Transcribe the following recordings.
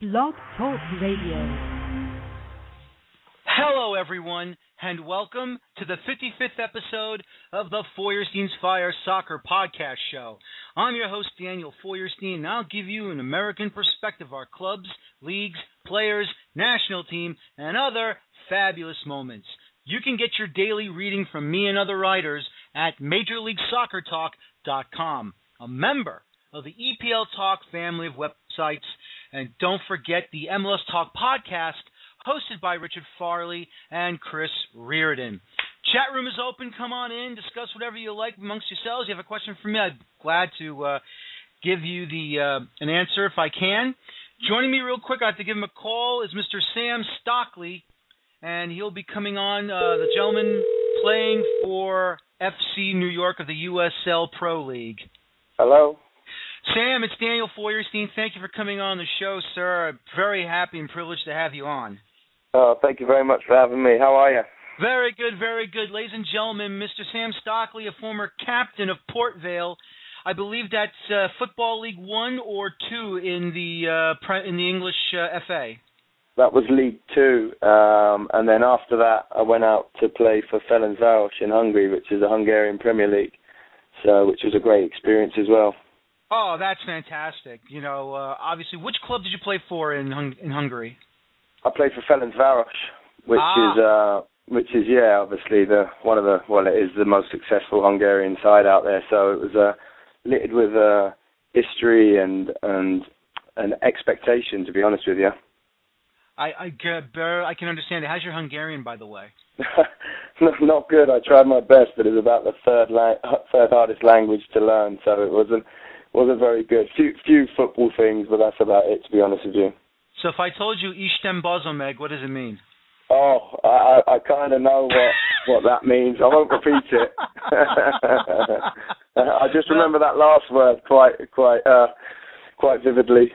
Blog Talk Radio. Hello, everyone, and welcome to the 55th episode of the Feuerstein's Fire Soccer Podcast Show. I'm your host, Daniel Feuerstein, and I'll give you an American perspective of our clubs, leagues, players, national team, and other fabulous moments. You can get your daily reading from me and other writers at MajorLeagueSoccerTalk.com, a member of the EPL Talk family of websites. And don't forget the MLS Talk podcast, hosted by Richard Farley and Chris Reardon. Chat room is open. Come on in. Discuss whatever you like amongst yourselves. You have a question for me, I'm glad to give you an answer if I can. Joining me real quick, I have to give him a call, is Mr. Sam Stockley, and he'll be coming on, the gentleman playing for FC New York of the USL Pro League. Hello. Sam, it's Daniel Feuerstein. Thank you for coming on the show, sir. I'm very happy and privileged to have you on. Thank you very much for having me. How are you? Very good, very good. Ladies and gentlemen, Mr. Sam Stockley, a former captain of Port Vale. I believe that's Football League 1 or 2 in the English FA. That was League 2, and then after that I went out to play for Ferencváros in Hungary, which is the Hungarian Premier League, which was a great experience as well. Oh, that's fantastic. You know, obviously, which club did you play for in Hungary? I played for Ferencváros, which is obviously it is the most successful Hungarian side out there. So it was littered with history and expectation, to be honest with you. I can understand it. How's your Hungarian, by the way? Not good. I tried my best, but it's about the third hardest language to learn, so it wasn't very good. Few football things, but that's about it, to be honest with you. So if I told you Isten Bozomeg, what does it mean? Oh, I kind of know what that means. I won't repeat it. I just remember that last word quite vividly.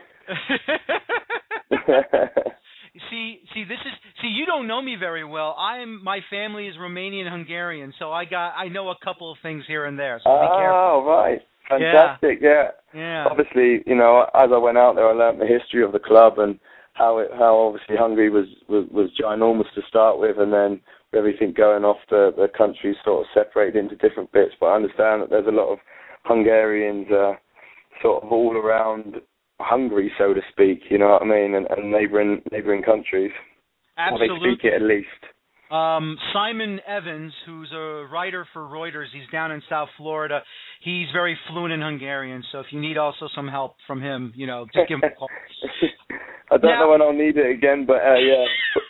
See, you don't know me very well. My family is Romanian Hungarian, so I know a couple of things here and there. So be careful. Oh, right. Fantastic, yeah. Obviously, you know, as I went out there, I learned the history of the club and how obviously Hungary was ginormous to start with, and then everything going off the country sort of separated into different bits. But I understand that there's a lot of Hungarians sort of all around Hungary, so to speak, you know what I mean, and neighboring countries. Absolutely. Or they speak it at least. Simon Evans, who's a writer for Reuters, he's down in South Florida. He's very fluent in Hungarian, so if you need also some help from him, you know, just give him a call. I don't know when I'll need it again, but yeah.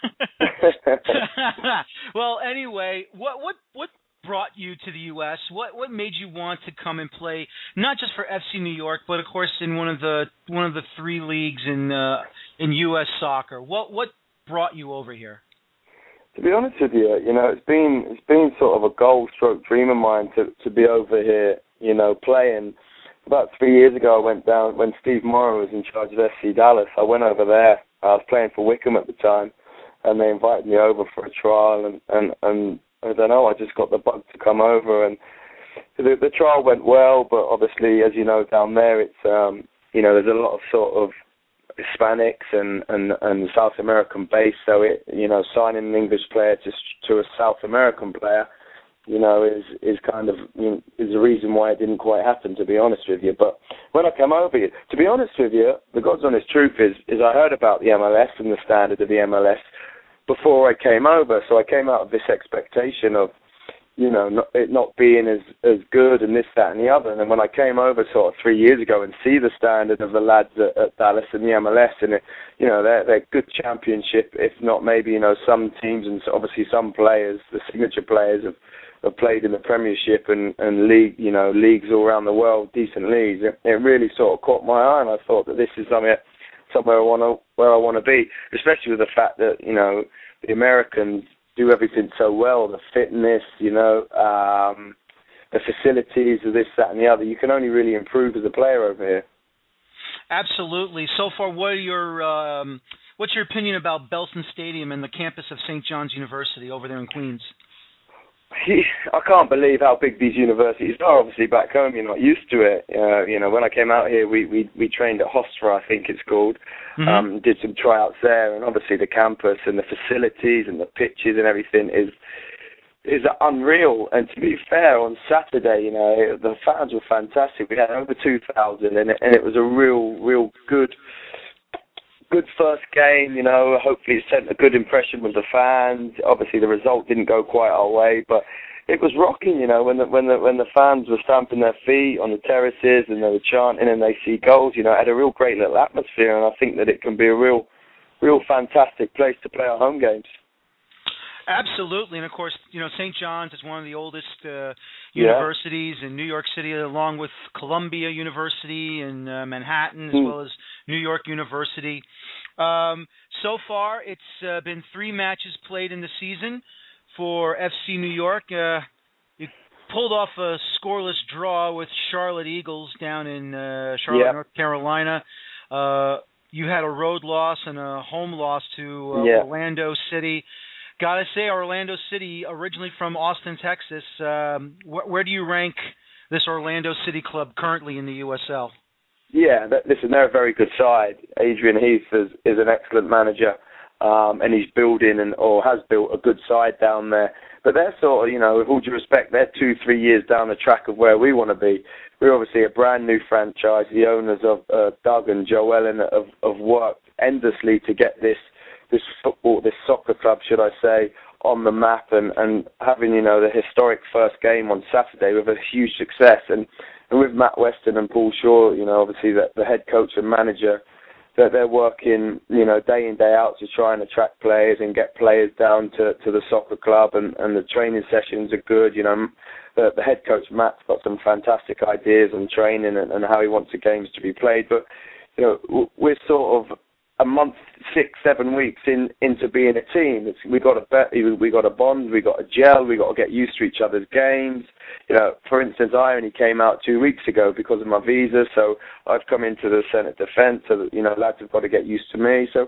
Well, anyway, what brought you to the U.S.? What made you want to come and play, not just for FC New York, but of course in one of the three leagues in U.S. soccer? What brought you over here? To be honest with you, you know, it's been sort of a goal-stroke dream of mine to be over here, you know, playing. About 3 years ago, I went down when Steve Morrow was in charge of FC Dallas. I went over there. I was playing for Wickham at the time, and they invited me over for a trial. And I don't know, I just got the bug to come over, and the trial went well. But obviously, as you know, down there, it's you know, there's a lot of sort of Hispanics and South American base, so signing an English player to a South American player, you know, is kind of, you know, is the reason why it didn't quite happen, to be honest with you. But when I came over here, to be honest with you, the God's honest truth is I heard about the MLS and the standard of the MLS before I came over, so I came out of this expectation of, you know, it not being as good and this, that, and the other. And then when I came over sort of 3 years ago and see the standard of the lads at Dallas and the MLS, and you know, they're good championship, if not maybe, you know, some teams and obviously some players, the signature players have played in the Premiership and league, you know, leagues all around the world, decent leagues. It really sort of caught my eye, and I thought that this is somewhere where I want to be, especially with the fact that, you know, the Americans do everything so well, the fitness, you know, the facilities, this, that, and the other. You can only really improve as a player over here. Absolutely. So far, what's your opinion about Belson Stadium and the campus of St. John's University over there in Queens? I can't believe how big these universities are. Obviously, back home, you're not used to it. When I came out here, we trained at Hofstra, I think it's called. Mm-hmm. Did some tryouts there, and obviously the campus and the facilities and the pitches and everything is unreal. And to be fair, on Saturday, the fans were fantastic. We had over 2,000, and it was a real good first game. Hopefully it sent a good impression with the fans. Obviously the result didn't go quite our way, but it was rocking. When the fans were stamping their feet on the terraces and they were chanting and they see goals. It had a real great little atmosphere, and I think that it can be a real fantastic place to play our home games. Absolutely, and of course, St. John's is one of the oldest universities in New York City, along with Columbia University in Manhattan, as well as New York University. So far, it's been 3 matches played in the season for FC New York. You pulled off a scoreless draw with Charlotte Eagles down in Charlotte, North Carolina. You had a road loss and a home loss to Orlando City. Gotta say, Orlando City, originally from Austin, Texas. Where do you rank this Orlando City club currently in the USL? Yeah, listen, they're a very good side. Adrian Heath is an excellent manager, and he's building or has built a good side down there. But they're sort of, with all due respect, they're 2-3 years down the track of where we want to be. We're obviously a brand new franchise. The owners of Doug and Joe Ellen have worked endlessly to get this soccer club, should I say, on the map, and having, the historic first game on Saturday with a huge success. And with Matt Weston and Paul Shaw, obviously the head coach and manager, that they're working, day in, day out to try and attract players and get players down to the soccer club, and the training sessions are good. The head coach, Matt's got some fantastic ideas on training and how he wants the games to be played. But, we're sort of a month, 6-7 weeks into being a team. We got a bond, we got a gel, we got to get used to each other's games. For instance, I only came out 2 weeks ago because of my visa, so I've come into the Senate Defence, so that, lads have got to get used to me. So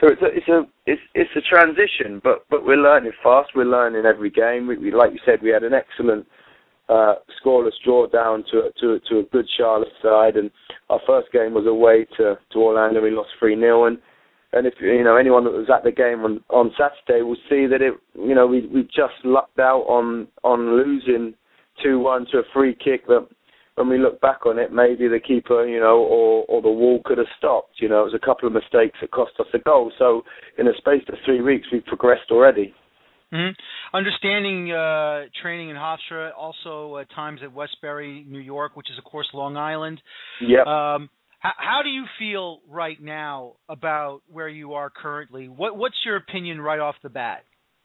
it's a transition, but we're learning fast. We're learning every game. We like you said, we had an excellent scoreless draw down to a good Charlotte side, and our first game was away to Orlando. We lost 3-0, and if anyone that was at the game on Saturday will see that we just lucked out on losing 2-1 to a free kick that, when we look back on it, maybe the keeper or the wall could have stopped. It was a couple of mistakes that cost us a goal. So in a space of 3 weeks, we've progressed already. Mm-hmm. Understanding training in Hofstra, also at times at Westbury, New York, which is, of course, Long Island. Yep. How do you feel right now about where you are currently? What's your opinion right off the bat?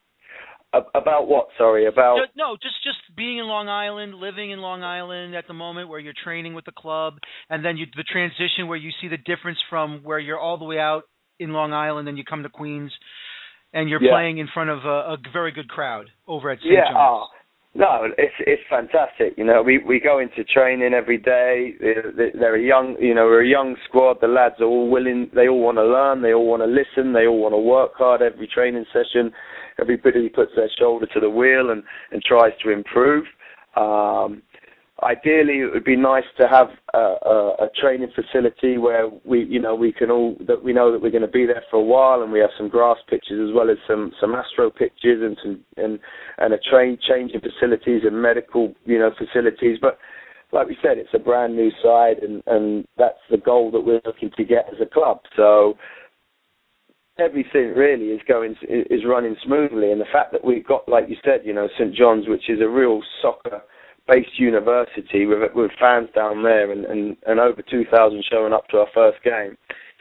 About what? Sorry, about... No, just being in Long Island, living in Long Island at the moment where you're training with the club, and then the transition where you see the difference from where you're all the way out in Long Island and you come to Queens, and you're playing in front of a very good crowd over at St. John's. No, it's fantastic. We go into training every day. They're we're a young squad. The lads are all willing. They all want to learn. They all want to listen. They all want to work hard every training session. Everybody puts their shoulder to the wheel and tries to improve. Ideally, it would be nice to have a training facility where we know that we're going to be there for a while, and we have some grass pitches as well as some astro pitches and a changing facilities and medical facilities. But like we said, it's a brand new side, and that's the goal that we're looking to get as a club. So everything really is running smoothly, and the fact that we've got, like you said, St. John's, which is a real soccer-based university with fans down there and over 2,000 showing up to our first game,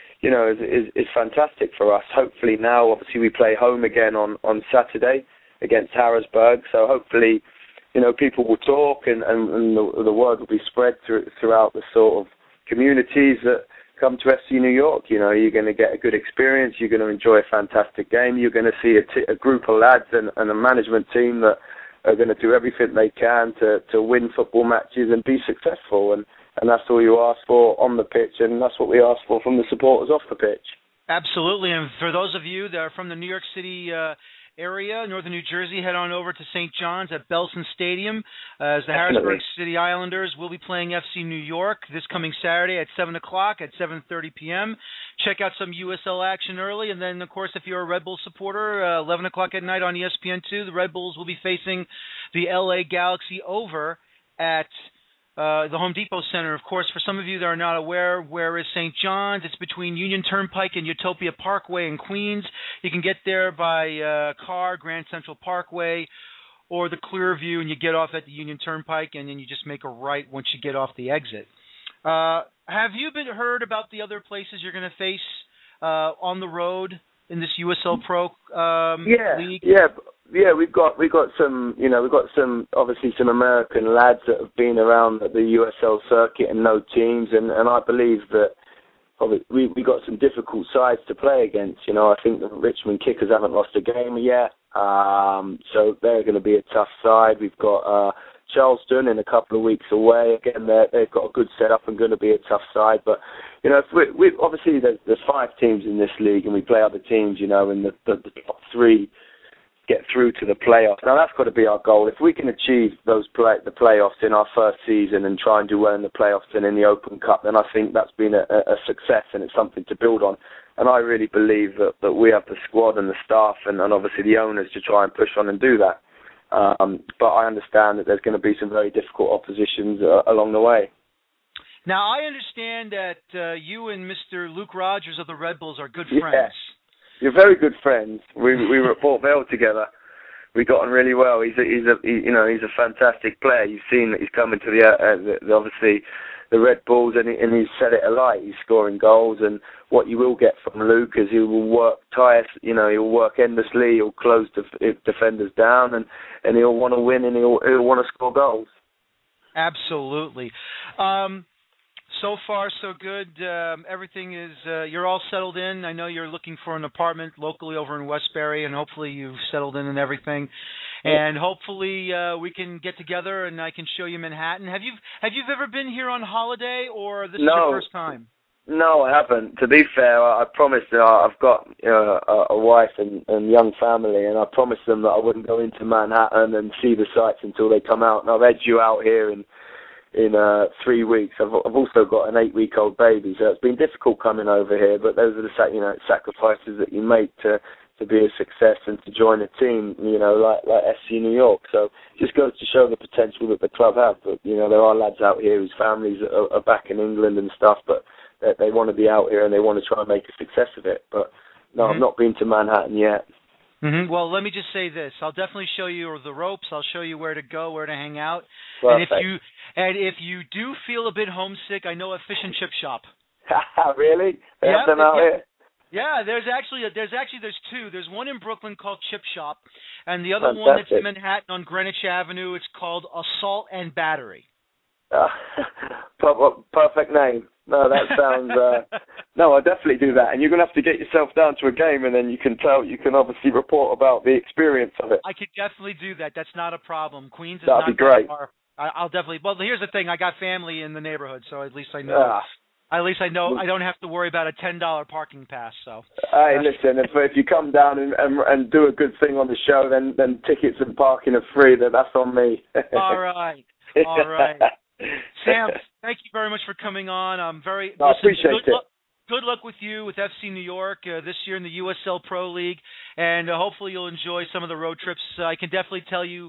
is fantastic for us. Hopefully now, obviously, we play home again on Saturday against Harrisburg, so hopefully, people will talk and the word will be spread throughout the sort of communities that come to FC New York. You're going to get a good experience. You're going to enjoy a fantastic game. You're going to see a group of lads and a management team that are going to do everything they can to win football matches and be successful. And that's all you ask for on the pitch, and that's what we ask for from the supporters off the pitch. Absolutely. And for those of you that are from the New York City area, northern New Jersey, head on over to St. John's at Belson Stadium as the Harrisburg City Islanders will be playing FC New York this coming Saturday at 7 o'clock at 7:30 p.m. Check out some USL action early, and then, of course, if you're a Red Bull supporter, 11 o'clock at night on ESPN2, the Red Bulls will be facing the LA Galaxy over at the Home Depot Center. Of course, for some of you that are not aware, where is St. John's? It's between Union Turnpike and Utopia Parkway in Queens. You can get there by car, Grand Central Parkway, or the Clearview, and you get off at the Union Turnpike, and then you just make a right once you get off the exit. Have you heard about the other places you're going to face on the road in this USL Pro league? Yeah, we've got some, obviously some American lads that have been around the USL circuit and know teams, and I believe that we got some difficult sides to play against. I think the Richmond Kickers haven't lost a game yet, so they're going to be a tough side. We've got Charleston in a couple of weeks away. Again, they've got a good setup and going to be a tough side. But if we obviously there's 5 teams in this league, and we play other teams. And the top 3 get through to the playoffs. Now that's got to be our goal. If we can achieve the playoffs in our first season and try and do well in the playoffs and in the Open Cup, then I think that's been a success, and it's something to build on. And I really believe that we have the squad and the staff and obviously the owners to try and push on and do that. But I understand that there's going to be some very difficult oppositions along the way. Now, I understand that you and Mr. Luke Rogers of the Red Bulls are good friends. You're very good friends. We were at Port Vale together. We got on really well. He's a fantastic player. You've seen that he's coming to the obviously the Red Bulls, and he's set it alight. He's scoring goals, and what you will get from Luke is he will work he'll work endlessly. He'll close defenders down, and he'll want to win, and he'll want to score goals. Absolutely. So far, so good. Everything is, you're all settled in. I know you're looking for an apartment locally over in Westbury, and hopefully you've settled in and everything. And hopefully we can get together and I can show you Manhattan. Have you ever been here on holiday, or this is your first time? No, I haven't. To be fair, I promised I've got a wife and young family, and I promised them that I wouldn't go into Manhattan and see the sights until they come out. And I've had you out here in 3 weeks. I've also got an 8-week-old baby, so it's been difficult coming over here. But those are the sacrifices that you make to be a success and to join a team, like FC New York. So it just goes to show the potential that the club have. But there are lads out here whose families are back in England and stuff, but they want to be out here and they want to try and make a success of it. But no, I've not been to Manhattan yet. Mm-hmm. Well, let me just say this. I'll definitely show you the ropes. I'll show you where to go, where to hang out. Perfect. And if you do feel a bit homesick, I know a fish and chip shop. Really? They have them out here? Yeah, there's 2. There's one in Brooklyn called Chip Shop, and the other one that's in Manhattan on Greenwich Avenue. It's called Assault and Battery. Perfect name. No, that sounds... no, I'll definitely do that. And you're going to have to get yourself down to a game, and then you can obviously report about the experience of it. I could definitely do that. That's not a problem. Queens is That'd not be great. Far. I'll definitely... Well, here's the thing. I got family in the neighborhood, so at least I know... At least I know I don't have to worry about a $10 parking pass. So. Hey, listen, if you come down and do a good thing on the show, then tickets and parking are free. That's on me. All right. Sam, thank you very much for coming on. I appreciate it. Good luck with you with FC New York this year in the USL Pro League, and hopefully you'll enjoy some of the road trips. I can definitely tell you,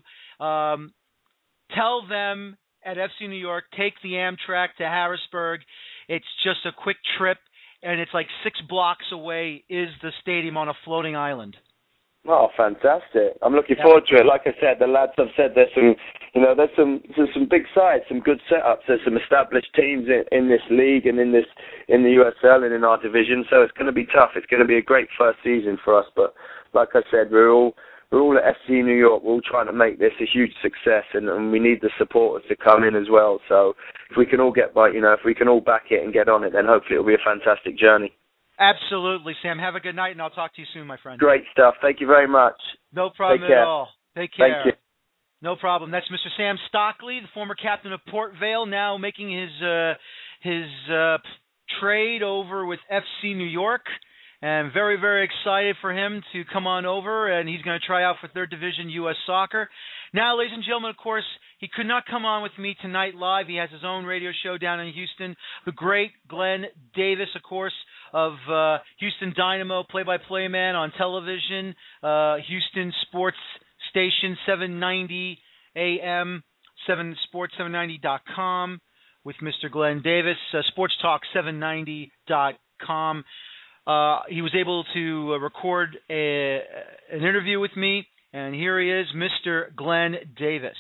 tell them at FC New York, take the Amtrak to Harrisburg. It's just a quick trip, and it's like 6 blocks away is the stadium on a floating island. Oh, fantastic. I'm looking forward to it. Like I said, the lads have said there's some big sides, some good setups. There's some established teams in this league and in the USL and in our division, so it's going to be tough. It's going to be a great first season for us, but like I said, we're all at FC New York. We're all trying to make this a huge success, and we need the supporters to come in as well. So if we can all if we can all back it and get on it, then hopefully it'll be a fantastic journey. Absolutely, Sam. Have a good night, and I'll talk to you soon, my friend. Great stuff. Thank you very much. No problem at all. Take care. Thank you. No problem. That's Mr. Sam Stockley, the former captain of Port Vale, now making his trade over with FC New York. And very, very excited for him to come on over, and he's going to try out for third division U.S. Soccer. Now, ladies and gentlemen, of course, he could not come on with me tonight live. He has his own radio show down in Houston. The great Glenn Davis, of course, of Houston Dynamo, play-by-play man on television, Houston Sports Station 790 AM, sports790.com with Mr. Glenn Davis, sportstalk790.com. He was able to record an interview with me, and here he is, Mr. Glenn Davis.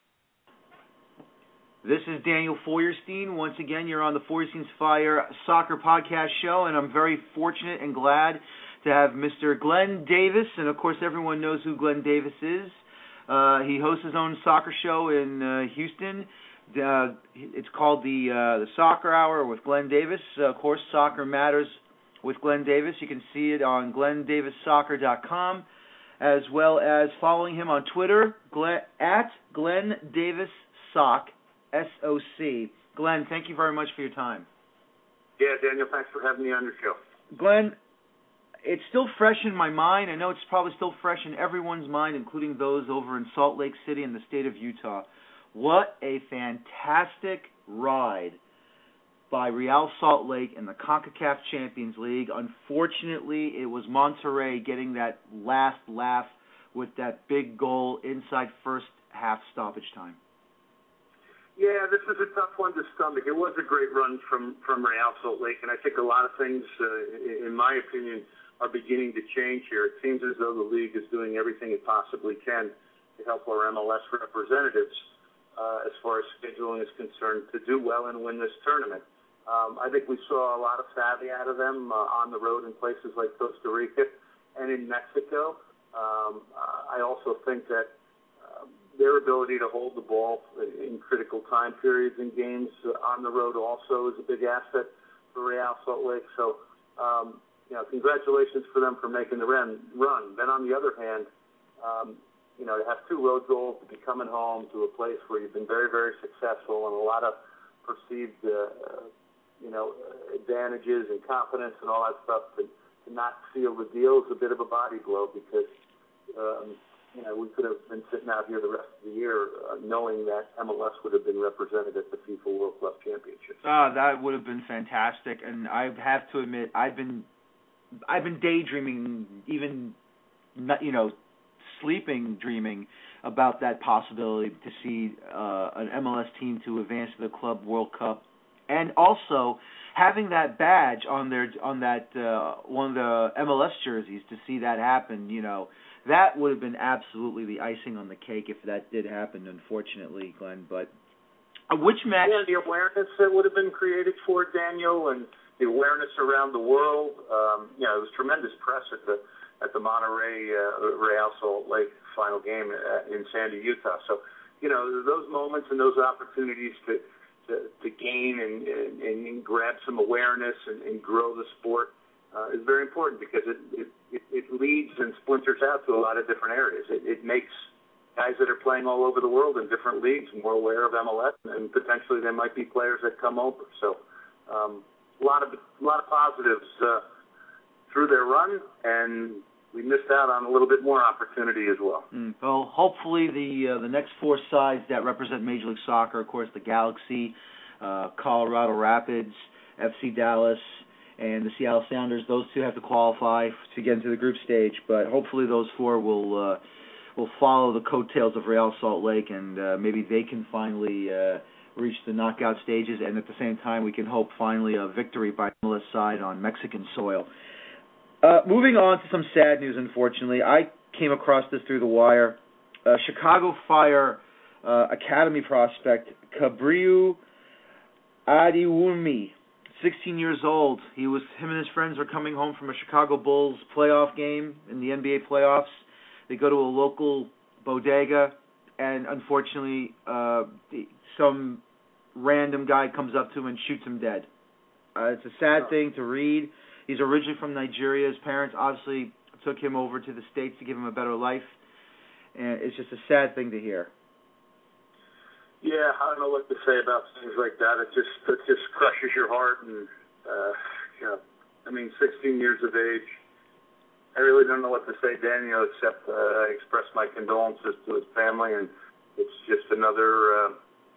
This is Daniel Feuerstein. Once again, you're on the Feuerstein's Fire Soccer Podcast Show, and I'm very fortunate and glad to have Mr. Glenn Davis, and of course everyone knows who Glenn Davis is. He hosts his own soccer show in Houston. It's called the Soccer Hour with Glenn Davis. Of course, Soccer Matters with Glenn Davis. You can see it on GlennDavisSoccer.com, as well as following him on Twitter, at Glenn Davis Soc, SOC. Glenn, thank you very much for your time. Yeah, Daniel, thanks for having me on your show. Glenn, it's still fresh in my mind. I know it's probably still fresh in everyone's mind, including those over in Salt Lake City in the state of Utah. What a fantastic ride by Real Salt Lake in the CONCACAF Champions League. Unfortunately, it was Monterrey getting that last laugh with that big goal inside first half stoppage time. Yeah, this is a tough one to stomach. It was a great run from Real Salt Lake, and I think a lot of things, in my opinion, are beginning to change here. It seems as though the league is doing everything it possibly can to help our MLS representatives, as far as scheduling is concerned, to do well and win this tournament. I think we saw a lot of savvy out of them on the road in places like Costa Rica and in Mexico. I also think that their ability to hold the ball in critical time periods in games on the road also is a big asset for Real Salt Lake. So, congratulations for them for making the run. Then on the other hand, to have two road goals, to be coming home to a place where you've been very, very successful and a lot of perceived, advantages and confidence and all that stuff, to not seal the deal is a bit of a body blow because, we could have been sitting out here the rest of the year knowing that MLS would have been represented at the FIFA World Club Championships. That would have been fantastic, and I have to admit, I've been daydreaming, even sleeping dreaming about that possibility to see an MLS team to advance to the Club World Cup, and also having that badge on that one of the MLS jerseys to see that happen. That would have been absolutely the icing on the cake if that did happen, unfortunately, Glenn. But which match? Yeah, the awareness that would have been created for Daniel and the awareness around the world. It was tremendous press at the Monterrey Real Salt Lake final game in Sandy, Utah. So, those moments and those opportunities to gain and grab some awareness and grow the sport is very important because it leads and splinters out to a lot of different areas. It makes guys that are playing all over the world in different leagues more aware of MLS, and potentially there might be players that come over. So a lot of positives through their run, and we missed out on a little bit more opportunity as well. Well, hopefully the next four sides that represent Major League Soccer, of course, the Galaxy, Colorado Rapids, FC Dallas, and the Seattle Sounders, those two have to qualify to get into the group stage. But hopefully those four will follow the coattails of Real Salt Lake, and maybe they can finally reach the knockout stages. And at the same time, we can hope finally a victory by the MLS side on Mexican soil. Moving on to some sad news, unfortunately. I came across this through the wire. Chicago Fire Academy prospect Kabriu Adiwumi, 16 years old. Him and his friends are coming home from a Chicago Bulls playoff game in the NBA playoffs. They go to a local bodega, and unfortunately, some random guy comes up to him and shoots him dead. It's a sad thing to read. He's originally from Nigeria. His parents obviously took him over to the States to give him a better life, and it's just a sad thing to hear. Yeah, I don't know what to say about things like that. It just crushes your heart, and I mean, 16 years of age. I really don't know what to say, Daniel, except I express my condolences to his family, and it's just another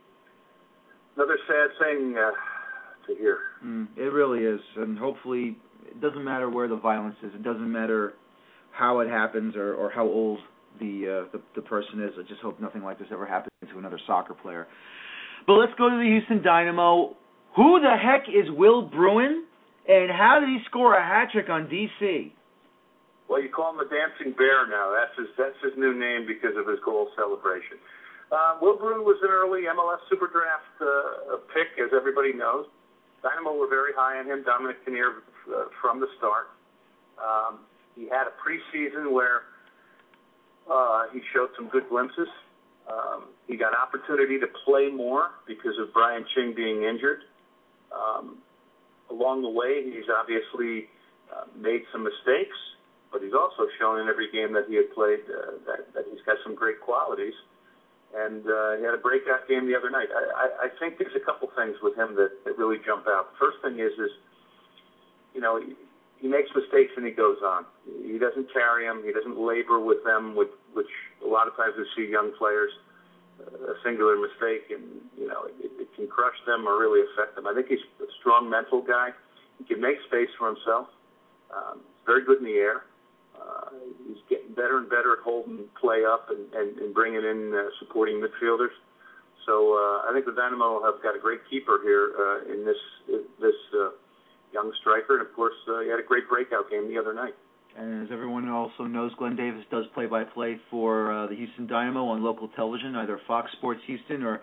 sad thing to hear. It really is, and hopefully it doesn't matter where the violence is. It doesn't matter how it happens or how old the person is. I just hope nothing like this ever happens to another soccer player. But let's go to the Houston Dynamo. Who the heck is Will Bruin, and how did he score a hat trick on DC? Well, you call him the Dancing Bear now. That's his new name because of his goal celebration. Will Bruin was an early MLS Super Draft pick, as everybody knows. Dynamo were very high on him, Dominic Kinnear, from the start. He had a preseason where he showed some good glimpses. He got opportunity to play more because of Brian Ching being injured. Along the way, he's obviously made some mistakes, but he's also shown in every game that he had played that he's got some great qualities. And he had a breakout game the other night. I think there's a couple things with him that really jump out. The first thing is you know, he makes mistakes and he goes on. He doesn't carry them. He doesn't labor with them, which a lot of times we see young players, a singular mistake, and, you know, it can crush them or really affect them. I think he's a strong mental guy. He can make space for himself. He's very good in the air. He's getting better and better at holding play up and bringing in supporting midfielders. So I think the Dynamo have got a great keeper here in this young striker. And, of course, he had a great breakout game the other night. And as everyone also knows, Glenn Davis does play-by-play for the Houston Dynamo on local television, either Fox Sports Houston or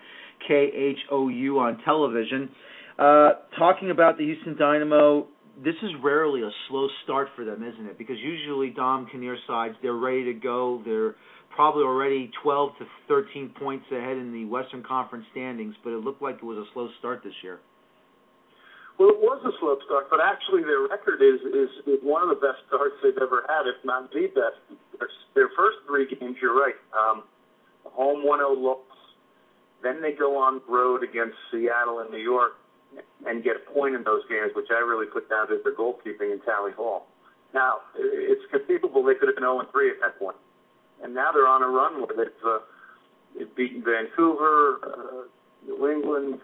KHOU on television. Talking about the Houston Dynamo, this is rarely a slow start for them, isn't it? Because usually Dom Kinnear sides, they're ready to go. They're probably already 12 to 13 points ahead in the Western Conference standings, but it looked like it was a slow start this year. Well, it was a slow start, but actually their record is one of the best starts they've ever had, if not the best. Their first three games, you're right, home 1-0 loss. Then they go on the road against Seattle and New York and get a point in those games, which I really put down to their goalkeeping in Tally Hall. Now, it's conceivable they could have been 0-3 at that point. And now they're on a run where they've beaten Vancouver, New England.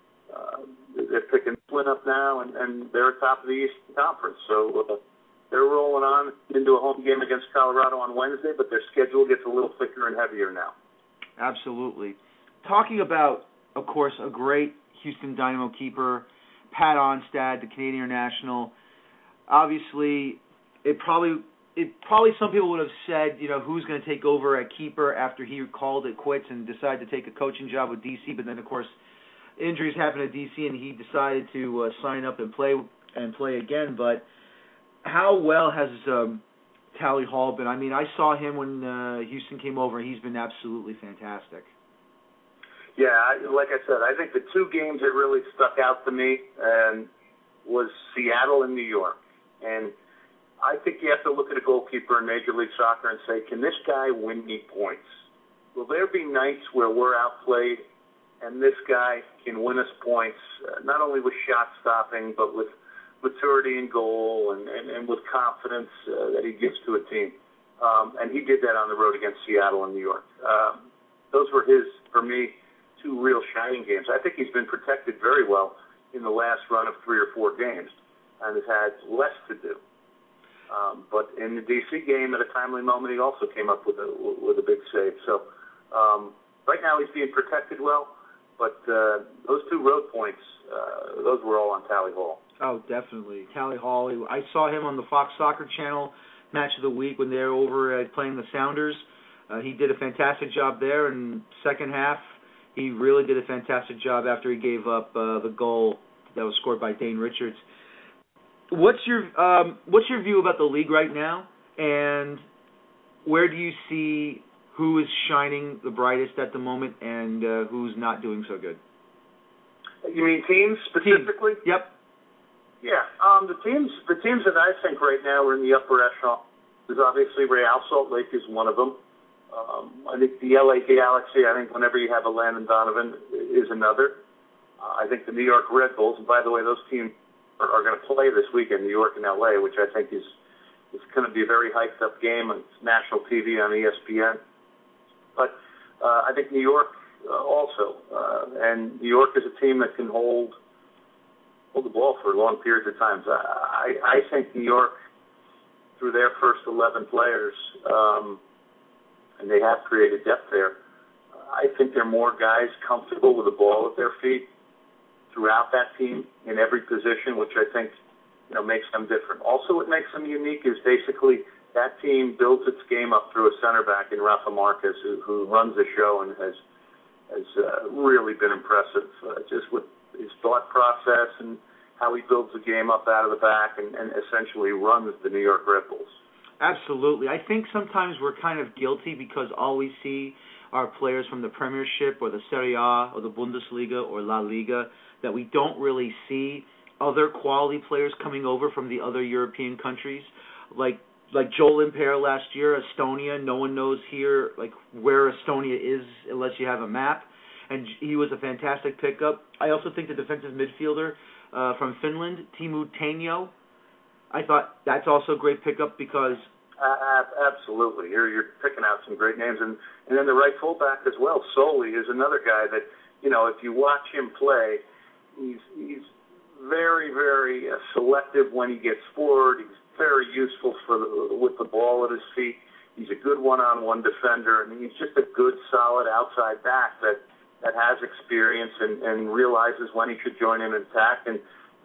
They're picking Flint up now, and they're atop of the Eastern Conference. So they're rolling on into a home game against Colorado on Wednesday, but their schedule gets a little thicker and heavier now. Absolutely. Talking about, of course, a great Houston Dynamo keeper, Pat Onstad, the Canadian international. Obviously, it probably some people would have said, you know, who's going to take over at keeper after he called it quits and decided to take a coaching job with DC. But then, of course, injuries happened at DC, and he decided to sign up and play again. But how well has Tally Hall been? I mean, I saw him when Houston came over, and he's been absolutely fantastic. Yeah, like I said, I think the two games that really stuck out to me was Seattle and New York. And I think you have to look at a goalkeeper in Major League Soccer and say, can this guy win me points? Will there be nights where we're outplayed and this guy can win us points, not only with shot stopping, but with maturity in goal and with confidence that he gives to a team? And he did that on the road against Seattle and New York. Those were his, for me, two real shining games. I think he's been protected very well in the last run of 3 or 4 games and has had less to do. But in the DC game, at a timely moment, he also came up with a big save. So right now he's being protected well, but those two road points, those were all on Tally Hall. Oh, definitely. Tally Hall. I saw him on the Fox Soccer Channel Match of the Week when they were over playing the Sounders. He did a fantastic job there, and second half, he really did a fantastic job after he gave up the goal that was scored by Dane Richards. What's your view about the league right now, and where do you see who is shining the brightest at the moment and who's not doing so good? You mean teams specifically? Yep. Yeah. The teams that I think right now are in the upper echelon is obviously Real Salt Lake is one of them. I think the LA Galaxy, I think whenever you have a Landon Donovan, is another. I think the New York Red Bulls, and by the way, those teams are going to play this weekend, New York and L.A., which I think is going to be a very hyped-up game. It's national TV on ESPN. But I think New York also, and New York is a team that can hold the ball for long periods of time. I think New York, through their first 11 players, and they have created depth there, I think there are more guys comfortable with the ball at their feet throughout that team in every position, which I think makes them different. Also, what makes them unique is basically that team builds its game up through a center back in Rafa Marquez, who runs the show and has really been impressive, just with his thought process and how he builds the game up out of the back and essentially runs the New York Red Bulls. Absolutely. I think sometimes we're kind of guilty because all we see are players from the Premiership or the Serie A or the Bundesliga or La Liga, that we don't really see other quality players coming over from the other European countries. Like Joel Imper last year, Estonia. No one knows here where Estonia is unless you have a map. And he was a fantastic pickup. I also think the defensive midfielder from Finland, Teemu Tainio, I thought that's also a great pickup because... Absolutely. You're picking out some great names. And then the right fullback as well, Soli, is another guy that, if you watch him play, he's very, very selective when he gets forward. He's very useful with the ball at his feet. He's a good one-on-one defender, and he's just a good, solid outside back that has experience and realizes when he should join in an attack and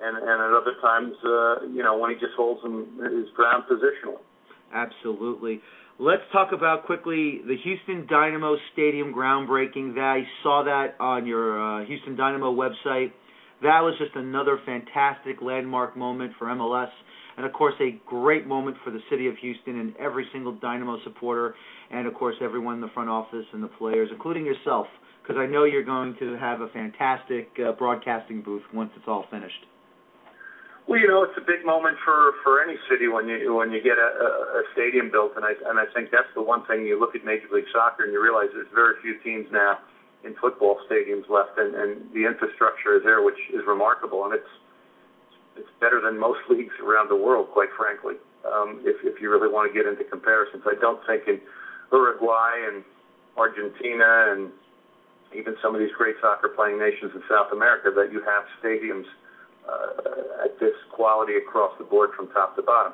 at other times, when he just holds his ground positionally. Absolutely. Let's talk about quickly the Houston Dynamo Stadium groundbreaking. I saw that on your Houston Dynamo website. That was just another fantastic landmark moment for MLS, and of course a great moment for the city of Houston and every single Dynamo supporter, and of course everyone in the front office and the players, including yourself, because I know you're going to have a fantastic broadcasting booth once it's all finished. Well, it's a big moment for any city when you get a stadium built, and I think that's the one thing. You look at Major League Soccer and you realize there's very few teams now in football stadiums left, and the infrastructure is there, which is remarkable, and it's better than most leagues around the world, quite frankly. If you really want to get into comparisons, I don't think in Uruguay and Argentina and even some of these great soccer playing nations in South America that you have stadiums at this quality across the board from top to bottom.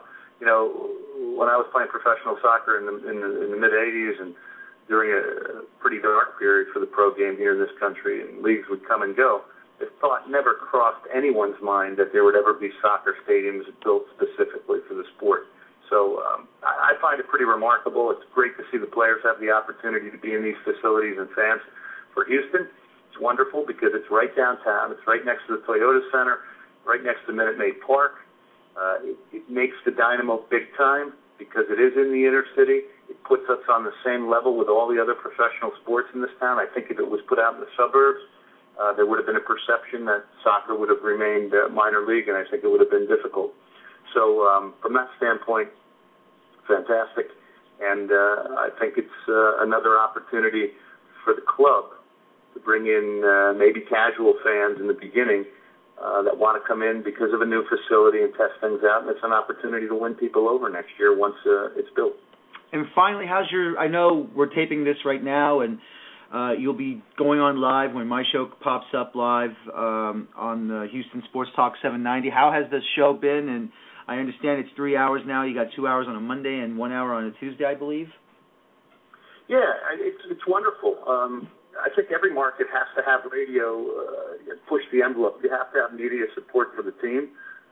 When I was playing professional soccer in the mid '80s and during a pretty dark period for the pro game here in this country, and leagues would come and go, the thought never crossed anyone's mind that there would ever be soccer stadiums built specifically for the sport. So I find it pretty remarkable. It's great to see the players have the opportunity to be in these facilities and fans. For Houston, it's wonderful because it's right downtown. It's right next to the Toyota Center, right next to Minute Maid Park. It makes the Dynamo big time because it is in the inner city. It puts us on the same level with all the other professional sports in this town. I think if it was put out in the suburbs, there would have been a perception that soccer would have remained minor league, and I think it would have been difficult. So from that standpoint, fantastic. And I think it's another opportunity for the club to bring in maybe casual fans in the beginning that want to come in because of a new facility and test things out, and it's an opportunity to win people over next year once it's built. And finally, I know we're taping this right now, and you'll be going on live when my show pops up live on Houston Sports Talk 790. How has this show been? And I understand it's 3 hours now. You got 2 hours on a Monday and 1 hour on a Tuesday, I believe. Yeah, it's wonderful. I think every market has to have radio push the envelope. You have to have media support for the team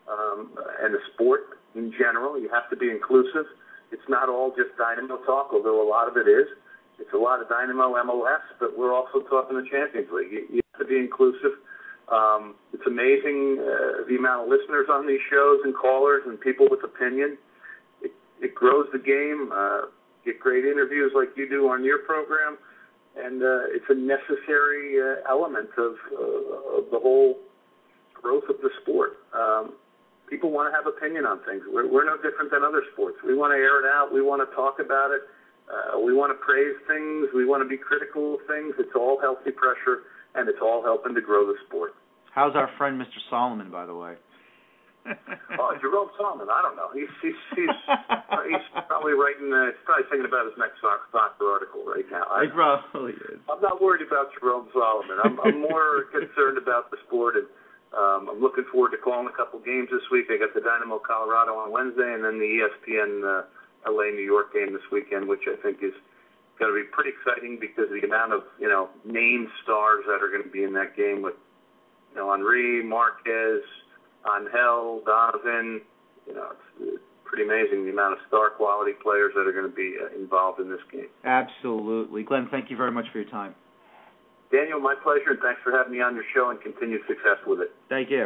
and the sport in general. You have to be inclusive. It's not all just Dynamo talk, although a lot of it is. It's a lot of Dynamo MLS, but we're also talking the Champions League. You have to be inclusive. It's amazing the amount of listeners on these shows and callers and people with opinion. It grows the game. Get great interviews like you do on your program. And it's a necessary element of the whole growth of the sport. People want to have opinion on things. We're no different than other sports. We want to air it out. We want to talk about it. We want to praise things. We want to be critical of things. It's all healthy pressure, and it's all helping to grow the sport. How's our friend Mr. Solomon, by the way? Oh, Jerome Solomon. I don't know. He's probably probably thinking about his next soccer article right now. He probably is. I'm not worried about Jerome Solomon. I'm more concerned about the sport, and I'm looking forward to calling a couple games this week. I got the Dynamo Colorado on Wednesday, and then the ESPN LA New York game this weekend, which I think is going to be pretty exciting because of the amount of named stars that are going to be in that game with Henry, Marquez, Angel, Donovan. It's pretty amazing the amount of star quality players that are going to be involved in this game. Absolutely. Glenn, thank you very much for your time. Daniel, my pleasure, and thanks for having me on your show, and continued success with it. Thank you.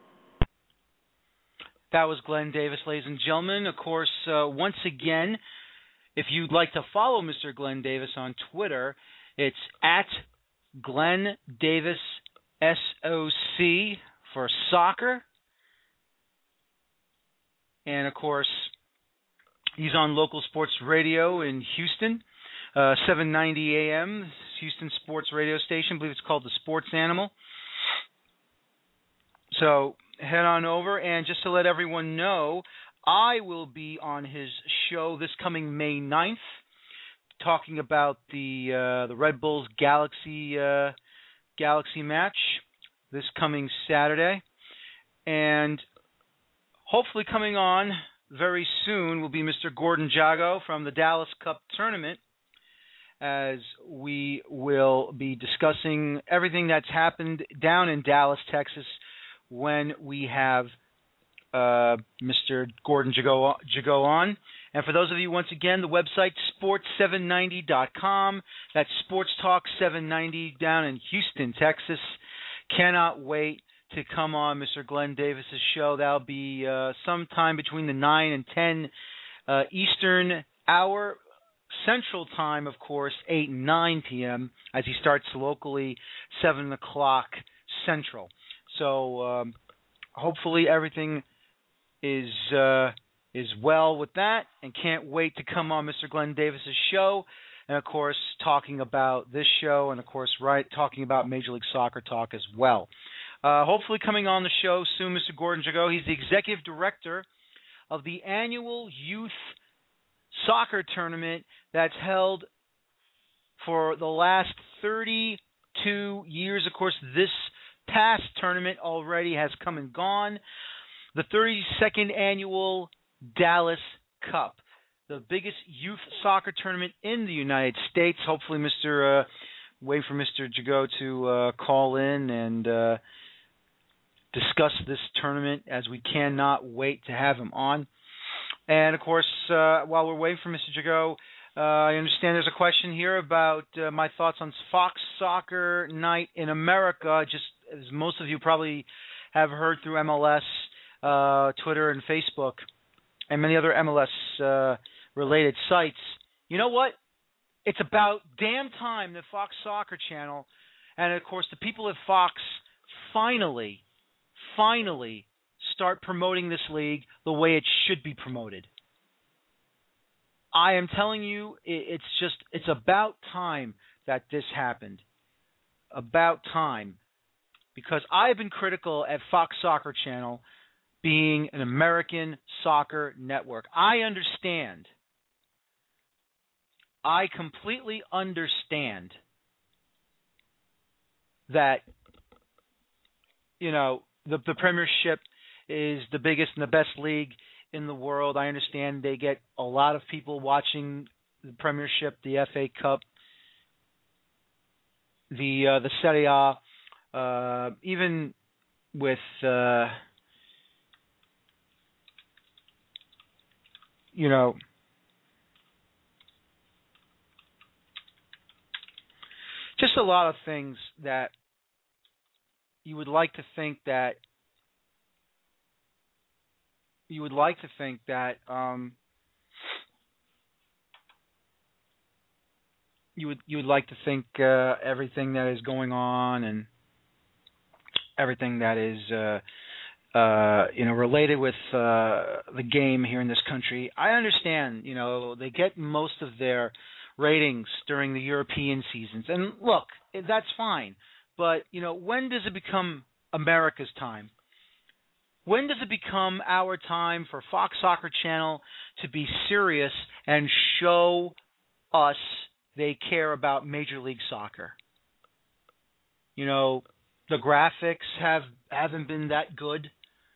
That was Glenn Davis, ladies and gentlemen. Of course, once again, if you'd like to follow Mr. Glenn Davis on Twitter, it's at Glenn Davis SOC for soccer. And, of course, he's on local sports radio in Houston, 790 AM, Houston Sports Radio Station. I believe it's called the Sports Animal. So head on over. And just to let everyone know, I will be on his show this coming May 9th talking about the Red Bulls Galaxy match this coming Saturday. And hopefully coming on very soon will be Mr. Gordon Jago from the Dallas Cup Tournament, as we will be discussing everything that's happened down in Dallas, Texas, when we have Mr. Gordon Jago on. And for those of you, once again, the website, sports790.com. That's Sports Talk 790 down in Houston, Texas. Cannot wait to come on Mr. Glenn Davis's show. That'll be sometime between the 9 and 10 Eastern hour. Central time, of course, 8 and 9 p.m. as he starts locally 7 o'clock Central. So hopefully everything is well with that, and can't wait to come on Mr. Glenn Davis's show, and of course talking about this show, and of course talking about Major League Soccer talk as well. Hopefully coming on the show soon, Mr. Gordon Jago. He's the executive director of the annual youth soccer tournament that's held for the last 32 years. Of course, this past tournament already has come and gone. The 32nd annual Dallas Cup, the biggest youth soccer tournament in the United States. Hopefully, wait for Mr. Jago to call in and discuss this tournament, as we cannot wait to have him on. And, of course, while we're waiting for Mr. Jago, I understand there's a question here about my thoughts on Fox Soccer Night in America. Just as most of you probably have heard through MLS, Twitter, and Facebook, and many other MLS-related sites. You know what? It's about damn time that Fox Soccer Channel, and, of course, the people at Fox finally start promoting this league the way it should be promoted. I am telling you, it's about time that this happened. About time. Because I have been critical at Fox Soccer Channel being an American soccer network. I understand. I completely understand that, the Premiership is the biggest and the best league in the world. I understand they get a lot of people watching the Premiership, the FA Cup, the Serie A, even with just a lot of things that you would like to think that you would like to think everything that is going on and everything that is related with the game here in this country. I understand, they get most of their ratings during the European seasons, and look, that's fine. But when does it become America's time? When does it become our time for Fox Soccer Channel to be serious and show us they care about Major League Soccer? You know, the graphics haven't been that good.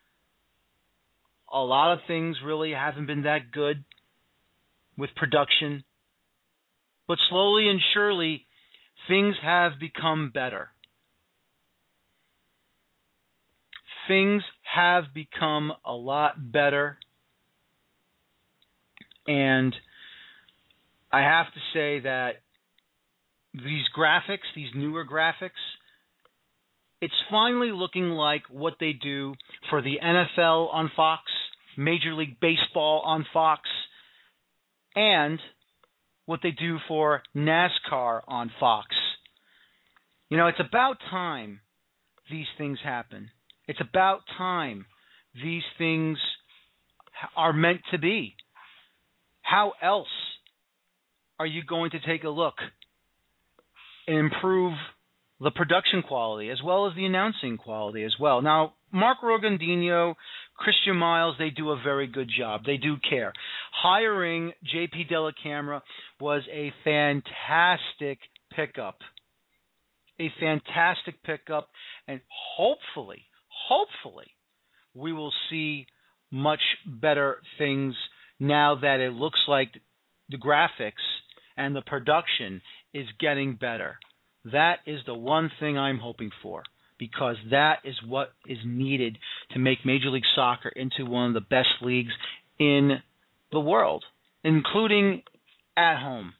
A lot of things really haven't been that good with production. But slowly and surely, things have become better. Things have become a lot better. And I have to say that these graphics, these newer graphics, it's finally looking like what they do for the NFL on Fox, Major League Baseball on Fox, and what they do for NASCAR on Fox. You know, it's about time these things happen. It's about time these things are meant to be. How else are you going to take a look and improve the production quality as well as the announcing quality as well? Now, Mark Rogandino, Christian Miles, they do a very good job. They do care. Hiring JP Dellacamera was a fantastic pickup. A fantastic pickup, and hopefully, we will see much better things now that it looks like the graphics and the production is getting better. That is the one thing I'm hoping for, because that is what is needed to make Major League Soccer into one of the best leagues in the world, including at home.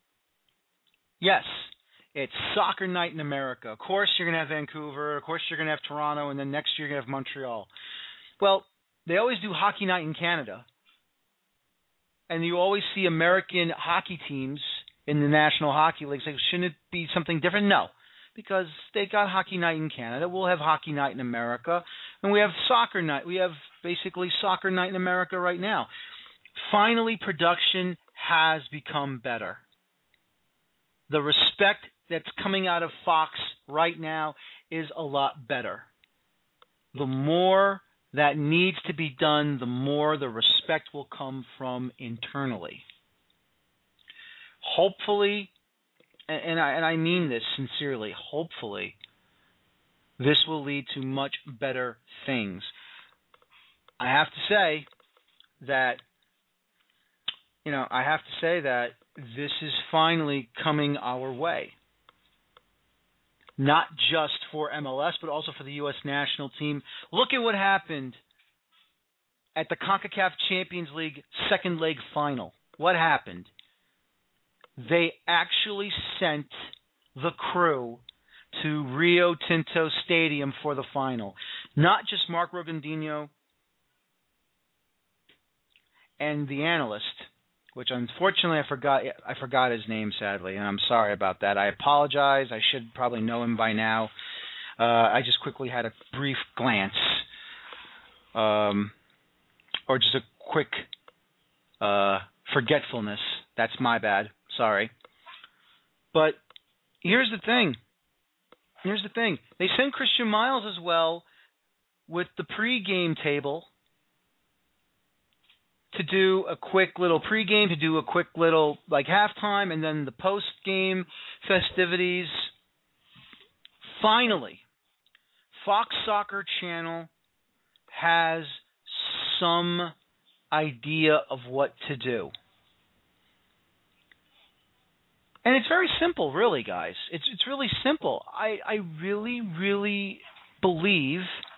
Yes, it's soccer night in America. Of course, you're going to have Vancouver. Of course, you're going to have Toronto. And then next year, you're going to have Montreal. Well, they always do hockey night in Canada. And you always see American hockey teams in the National Hockey League. So shouldn't it be something different? No, because they got hockey night in Canada. We'll have hockey night in America. And we have soccer night. We have basically soccer night in America right now. Finally, production has become better. The respect that's coming out of Fox right now is a lot better. The more that needs to be done, the more the respect will come from internally. Hopefully, and I mean this sincerely, hopefully, this will lead to much better things. I have to say that this is finally coming our way. Not just for MLS, but also for the U.S. national team. Look at what happened at the CONCACAF Champions League second leg final. What happened? They actually sent the crew to Rio Tinto Stadium for the final. Not just Mark Rogandino and the analyst, which unfortunately I forgot his name, sadly, and I'm sorry about that. I apologize. I should probably know him by now. I just quickly had a brief glance, or just a quick forgetfulness. That's my bad. Sorry. But here's the thing. They sent Christian Miles as well with the pregame table to do a quick little pregame, to do a quick little like halftime, and then the post-game festivities. Finally, Fox Soccer Channel has some idea of what to do. And it's very simple, really, guys. It's really simple. I really believe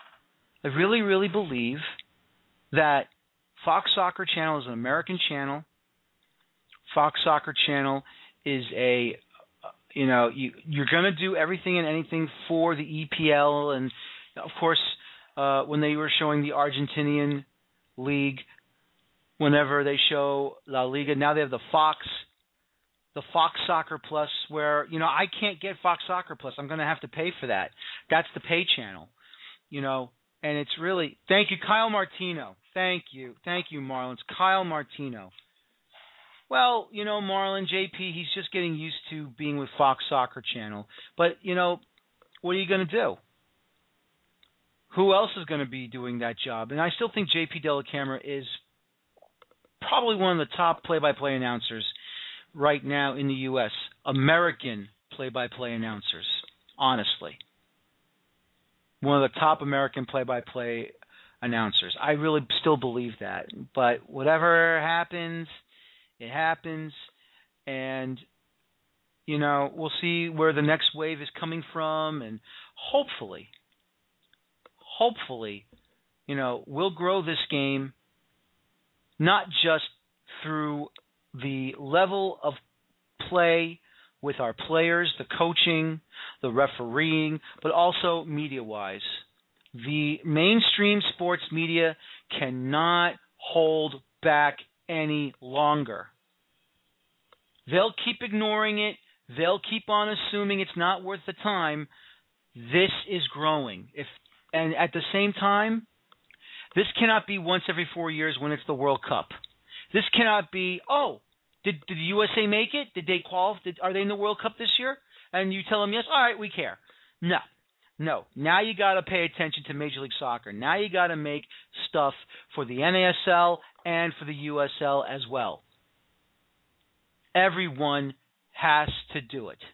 that Fox Soccer Channel is an American channel. Fox Soccer Channel is you're going to do everything and anything for the EPL. And, of course, when they were showing the Argentinian League, whenever they show La Liga, now they have the Fox Soccer Plus, where, I can't get Fox Soccer Plus. I'm going to have to pay for that. That's the pay channel, and it's really, thank you, Kyle Martino. Thank you, Marlon. It's Kyle Martino. Well, Marlon, JP, he's just getting used to being with Fox Soccer Channel. But, what are you going to do? who else is going to be doing that job? And I still think J.P. Dellacamera is probably one of the top play-by-play announcers right now in the U.S. American play-by-play announcers, honestly. One of the top American play-by-play announcers. I really still believe that. But whatever happens, it happens. And, you know, we'll see where the next wave is coming from. And hopefully, you know, we'll grow this game not just through the level of play with our players, the coaching, the refereeing, but also media-wise. The mainstream sports media cannot hold back any longer. They'll keep ignoring it. They'll keep on assuming it's not worth the time. This is growing. And at the same time, this cannot be once every 4 years when it's the World Cup. This cannot be, did the USA make it? Did they qualify? Are they in the World Cup this year? And you tell them yes, all right, we care. No. Now you got to pay attention to Major League Soccer. Now you got to make stuff for the NASL and for the USL as well. Everyone has to do it.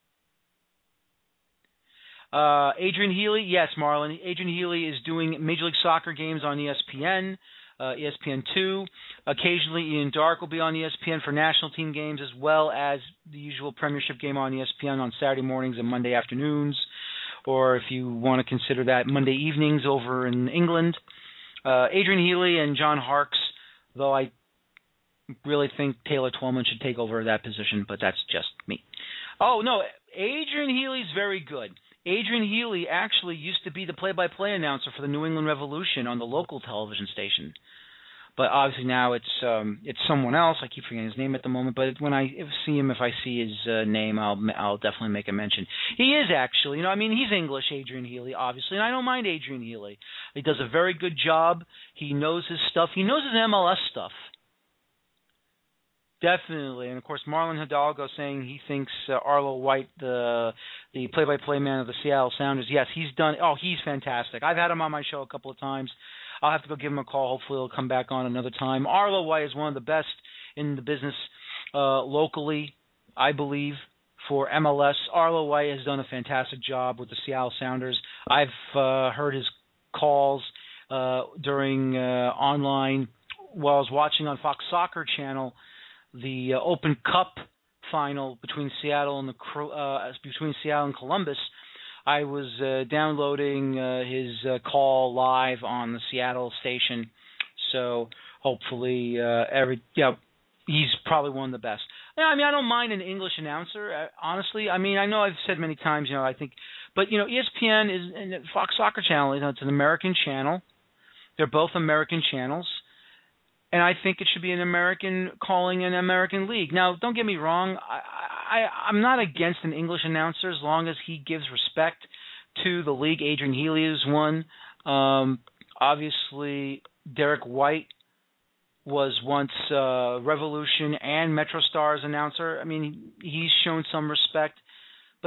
Adrian Healy, yes, Marlon. Adrian Healy is doing Major League Soccer games on ESPN, ESPN2. Occasionally, Ian Dark will be on ESPN for national team games, as well as the usual Premiership game on ESPN on Saturday mornings and Monday afternoons, or if you want to consider that, Monday evenings over in England. Adrian Healy and John Harkes, though I really think Taylor Twellman should take over that position, but that's just me. Oh, no, Adrian Healy's very good. Adrian Healy actually used to be the play-by-play announcer for the New England Revolution on the local television station. But obviously now it's someone else. I keep forgetting his name at the moment. But when I see his name, I'll definitely make a mention. He is actually, he's English, Adrian Healy, obviously, and I don't mind Adrian Healy. He does a very good job. He knows his stuff. He knows his MLS stuff. Definitely, and of course Marlon Hidalgo saying he thinks Arlo White, the play-by-play man of the Seattle Sounders, yes, he's fantastic. I've had him on my show a couple of times. I'll have to go give him a call. Hopefully he'll come back on another time. Arlo White is one of the best in the business locally, I believe, for MLS. Arlo White has done a fantastic job with the Seattle Sounders. I've heard his calls during online while I was watching on Fox Soccer Channel the Open Cup final between Seattle and Columbus. I was downloading his call live on the Seattle station, so hopefully he's probably one of the best. I don't mind an English announcer, honestly. I know I've said many times, I think, but ESPN is and Fox Soccer Channel. It's an American channel. They're both American channels. And I think it should be an American calling an American league. Now, don't get me wrong. I'm not against an English announcer as long as he gives respect to the league. Adrian Healy is one. Obviously, Derek White was once Revolution and MetroStars announcer. He's shown some respect. But,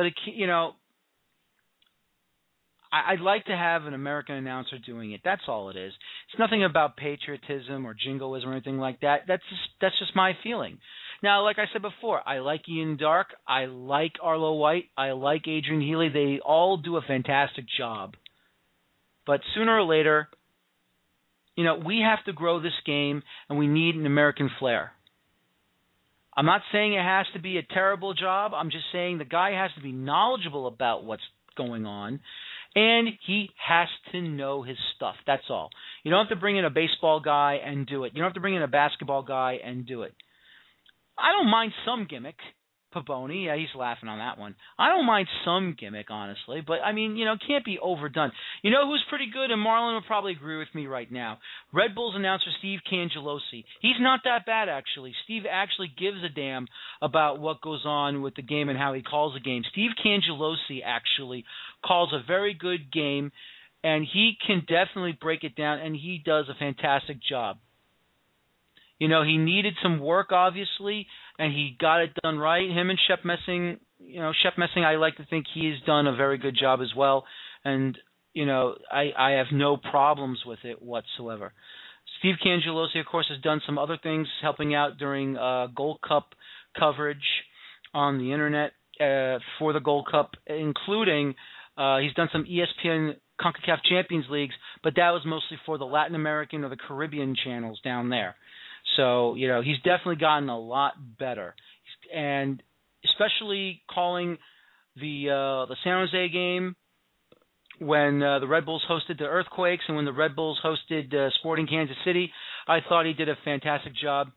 I'd like to have an American announcer doing it. That's all it is. It's nothing about patriotism or jingoism or anything like that. That's just my feeling. Now, like I said before, I like Ian Dark. I like Arlo White. I like Adrian Healy. They all do a fantastic job. But sooner or later, we have to grow this game, and we need an American flair. I'm not saying it has to be a terrible job. I'm just saying the guy has to be knowledgeable about what's going on. And he has to know his stuff. That's all. You don't have to bring in a baseball guy and do it. You don't have to bring in a basketball guy and do it. I don't mind some gimmick. Paboni, yeah, he's laughing on that one. I don't mind some gimmick, honestly, but it can't be overdone. You know who's pretty good, and Marlon will probably agree with me right now. Red Bulls announcer Steve Cangelosi. He's not that bad, actually. Steve actually gives a damn about what goes on with the game and how he calls the game. Steve Cangelosi actually calls a very good game, and he can definitely break it down, and he does a fantastic job. He needed some work, obviously, and he got it done right. Him and Shep Messing, I like to think he's done a very good job as well. And, I have no problems with it whatsoever. Steve Cangelosi, of course, has done some other things, helping out during Gold Cup coverage on the internet for the Gold Cup, including he's done some ESPN CONCACAF Champions Leagues, but that was mostly for the Latin American or the Caribbean channels down there. So, he's definitely gotten a lot better. And especially calling the San Jose game when the Red Bulls hosted the Earthquakes and when the Red Bulls hosted Sporting Kansas City, I thought he did a fantastic job.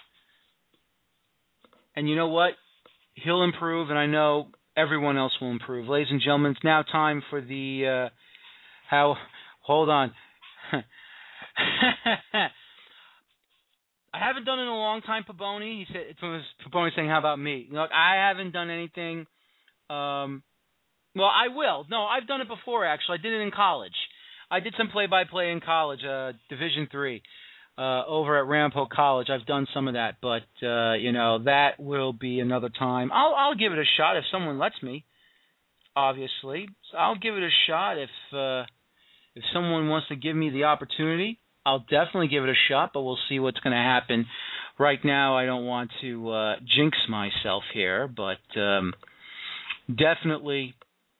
And you know what? He'll improve, and I know everyone else will improve. Ladies and gentlemen, it's now time for the hold on. I haven't done it in a long time, Paboni. He said, Paboni saying, how about me? Look, I haven't done anything. Well, I will. No, I've done it before, actually. I did it in college. I did some play-by-play in college, Division III, over at Ramapo College. I've done some of that, but, that will be another time. I'll give it a shot if someone lets me, obviously. So I'll give it a shot if someone wants to give me the opportunity. I'll definitely give it a shot, but we'll see what's going to happen. Right now, I don't want to jinx myself here, but definitely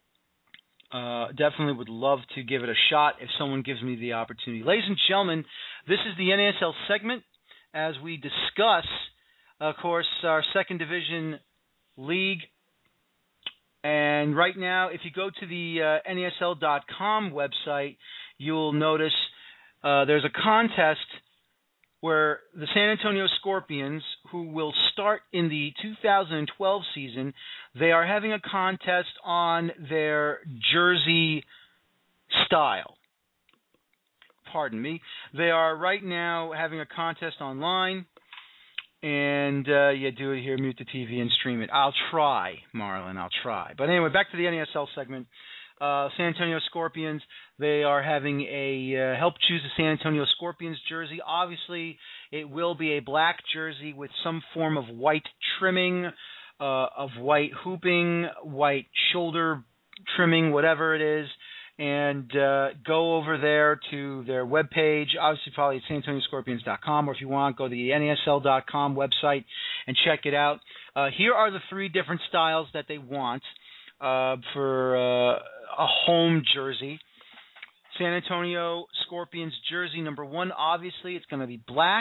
would love to give it a shot if someone gives me the opportunity. Ladies and gentlemen, this is the NASL segment as we discuss, of course, our second division league. And right now, if you go to the NASL.com website, you'll notice there's a contest where the San Antonio Scorpions, who will start in the 2012 season, they are having a contest on their jersey style. Pardon me. They are right now having a contest online, and you do it here, mute the TV and stream it. I'll try, Marlon, I'll try. But anyway, back to the NASL segment. San Antonio Scorpions, they are having a help choose the San Antonio Scorpions jersey. Obviously, it will be a black jersey with some form of white trimming, of white hooping, white shoulder trimming, whatever it is. And go over there to their webpage, obviously probably at sanantonioscorpions.com, or if you want, go to the NASL.com website and check it out. Here are the three different styles that they want for a home jersey. San Antonio Scorpions jersey number 1, obviously, it's going to be black.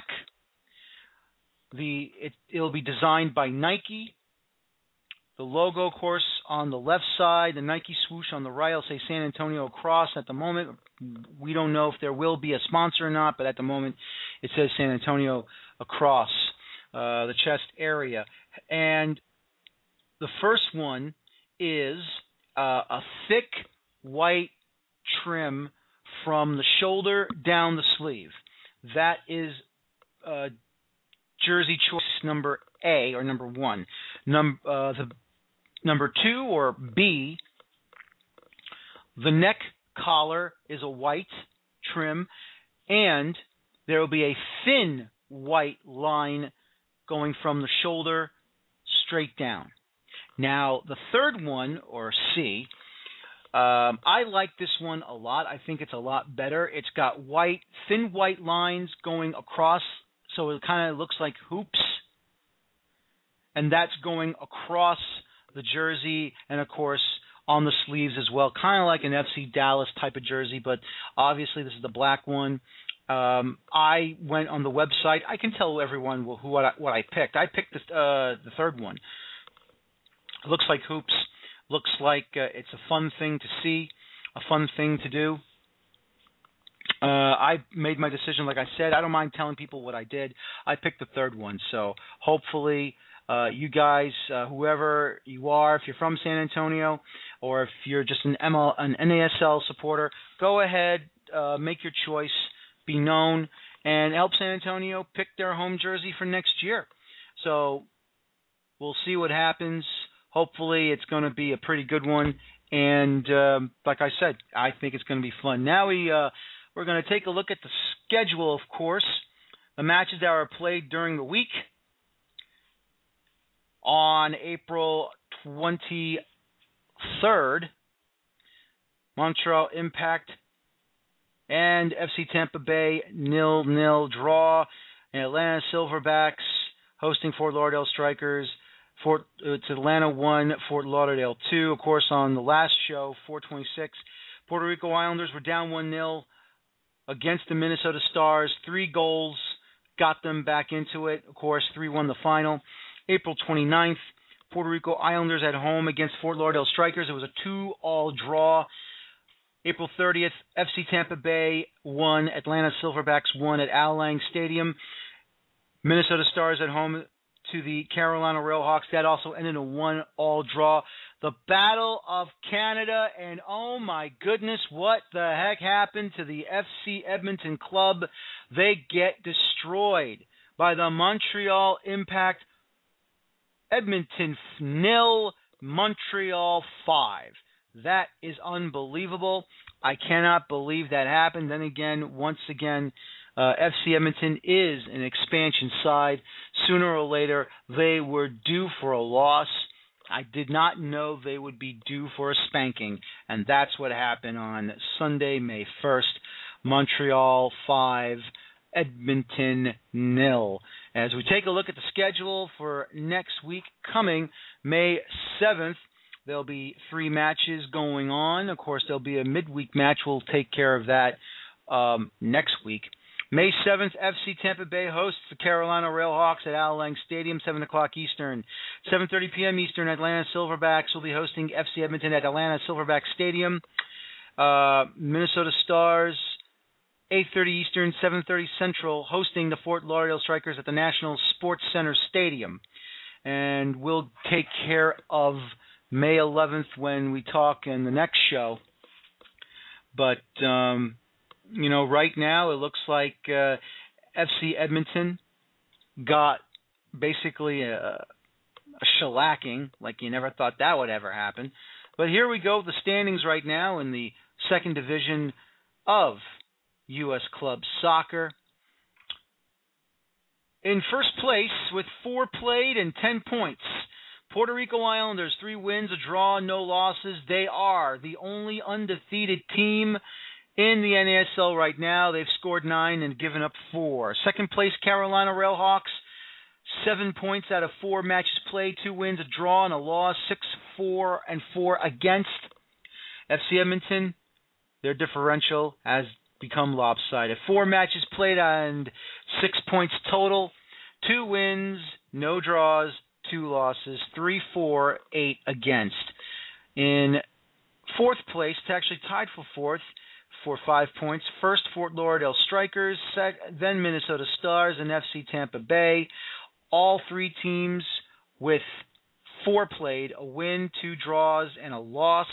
It'll be designed by Nike. The logo, of course, on the left side, the Nike swoosh on the right will say San Antonio across. At the moment, we don't know if there will be a sponsor or not, but at the moment, it says San Antonio across the chest area. And the first one is a thick white trim from the shoulder down the sleeve. That is jersey choice number A, or number 1. Number 2, or B, the neck collar is a white trim, and there will be a thin white line going from the shoulder straight down. Now, the third one, or C, I like this one a lot. I think it's a lot better. It's got thin white lines going across, so it kind of looks like hoops, and that's going across the jersey, and of course on the sleeves as well, kind of like an FC Dallas type of jersey, but obviously this is the black one. I went on the website. I can tell everyone what I picked. I picked the third one. It looks like hoops. Looks like it's a fun thing to see, a fun thing to do. I made my decision, like I said. I don't mind telling people what I did. I picked the third one, so hopefully you guys, whoever you are, if you're from San Antonio or if you're just an NASL supporter, go ahead, make your choice, be known, and help San Antonio pick their home jersey for next year. So we'll see what happens. Hopefully it's going to be a pretty good one, and like I said, I think it's going to be fun. Now we're going to take a look at the schedule, of course, the matches that are played during the week. On April 23rd, Montreal Impact and FC Tampa Bay 0-0 draw. And Atlanta Silverbacks hosting Fort Lauderdale Strikers. It's Atlanta 1, Fort Lauderdale 2. Of course, on the last show, 426, Puerto Rico Islanders were down 1-0 against the Minnesota Stars. 3 goals got them back into it. Of course, 3-1 the final. April 29th, Puerto Rico Islanders at home against Fort Lauderdale Strikers. It was a 2-2 draw. April 30th, FC Tampa Bay 1, Atlanta Silverbacks 1 at Al Lang Stadium. Minnesota Stars at home to the Carolina Railhawks. That also ended in a 1-1 draw. The Battle of Canada, and oh my goodness, what the heck happened to the FC Edmonton club? They get destroyed by the Montreal Impact. Edmonton 0, Montreal 5. That is unbelievable. I cannot believe that happened. Then again, once again, FC Edmonton is an expansion side. Sooner or later, they were due for a loss. I did not know they would be due for a spanking, and that's what happened on Sunday, May 1st. Montreal 5, Edmonton 0. As we take a look at the schedule for next week coming, May 7th, there'll be 3 matches going on. Of course, there'll be a midweek match. We'll take care of that next week. May 7th, FC Tampa Bay hosts the Carolina Railhawks at Al Lang Stadium, 7 o'clock Eastern. 7:30 p.m. Eastern, Atlanta Silverbacks will be hosting FC Edmonton at Atlanta Silverbacks Stadium. Minnesota Stars, 8:30 Eastern, 7:30 Central, hosting the Fort Lauderdale Strikers at the National Sports Center Stadium. And we'll take care of May 11th when we talk in the next show. But, right now it looks like FC Edmonton got basically a shellacking, like you never thought that would ever happen. But here we go, the standings right now in the second division of U.S. Club Soccer. In first place with 4 played and 10 points, Puerto Rico Islanders, 3 wins, a draw, no losses. They are the only undefeated team in the NASL right now. They've scored 9 and given up 4. Second place, Carolina Railhawks, 7 points out of 4 matches played, 2 wins, a draw, and a loss, 6-4 and 4 against. FC Edmonton, their differential has become lopsided. 4 matches played and 6 points total, 2 wins, no draws, 2 losses, 3-4, 8 against. In fourth place, it's actually tied for fourth for 5 points. First, Fort Lauderdale Strikers, then Minnesota Stars and FC Tampa Bay. All 3 teams with 4 played, a win, 2 draws, and a loss.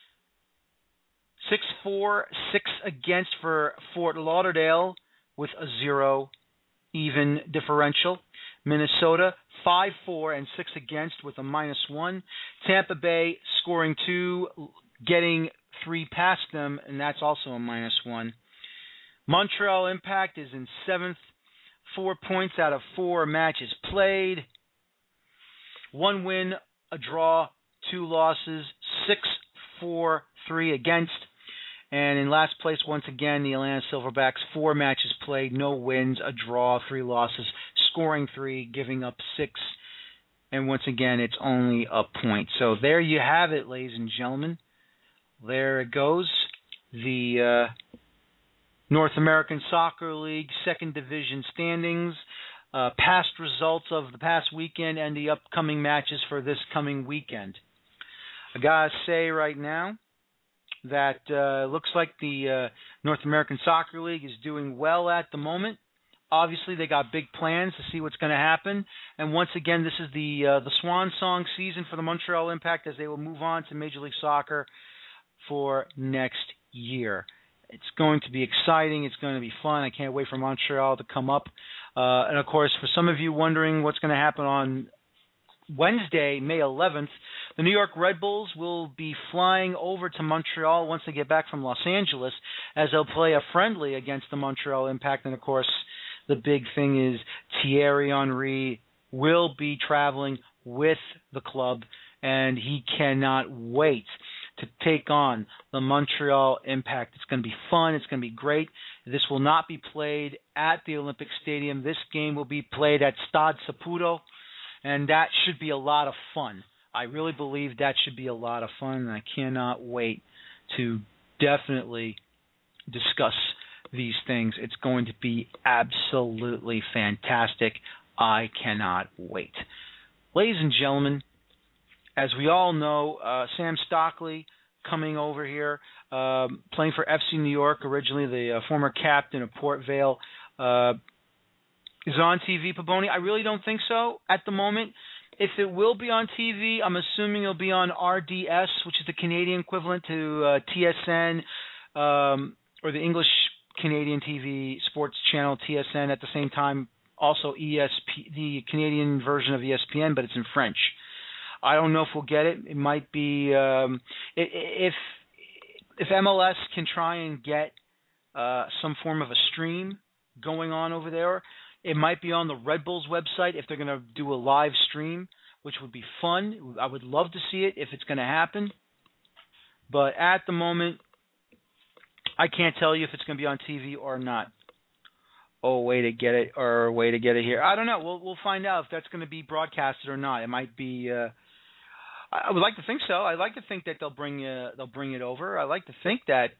6-4, 6 against for Fort Lauderdale with a 0 even differential. Minnesota 5-4 and 6 against with a -1. Tampa Bay scoring 2, getting 3 past them, and that's also a -1. Montreal Impact is in 7th, 4 points out of 4 matches played. 1 win, a draw, 2 losses, 6-4-3 against. And in last place, once again, the Atlanta Silverbacks, 4 matches played, no wins, a draw, 3 losses, scoring 3, giving up 6. And once again, it's only a point. So there you have it, ladies and gentlemen. There it goes. The North American Soccer League second division standings, past results of the past weekend, and the upcoming matches for this coming weekend. I gotta say right now that looks like the North American Soccer League is doing well at the moment. Obviously, they got big plans to see what's going to happen. And once again, this is the swan song season for the Montreal Impact as they will move on to Major League Soccer for next year. It's going to be exciting. It's going to be fun. I can't wait for Montreal to come up. And, of course, for some of you wondering what's going to happen on Wednesday, May 11th, the New York Red Bulls will be flying over to Montreal once they get back from Los Angeles, as they'll play a friendly against the Montreal Impact. And, of course, the big thing is Thierry Henry will be traveling with the club, and he cannot wait to take on the Montreal Impact. It's going to be fun. It's going to be great. This will not be played at the Olympic Stadium. This game will be played at Stade Saputo, and that should be a lot of fun. I really believe that should be a lot of fun, and I cannot wait to definitely discuss these things. It's going to be absolutely fantastic. I cannot wait. Ladies and gentlemen, as we all know, Sam Stockley coming over here, playing for FC New York originally, the former captain of Port Vale, is on TV, Paboni? I really don't think so at the moment. If it will be on TV, I'm assuming it'll be on RDS, which is the Canadian equivalent to TSN, or the English Canadian TV sports channel TSN. At the same time, also the Canadian version of ESPN, but it's in French. I don't know if we'll get it. It might be if MLS can try and get some form of a stream going on over there. It might be on the Red Bulls website if they're going to do a live stream, which would be fun. I would love to see it if it's going to happen. But at the moment, I can't tell you if it's going to be on TV or not. Oh, way to get it, or a way to get it here. I don't know. We'll find out if that's going to be broadcasted or not. It might be. I would like to think so. I'd like to think that they'll bring it over. I like to think that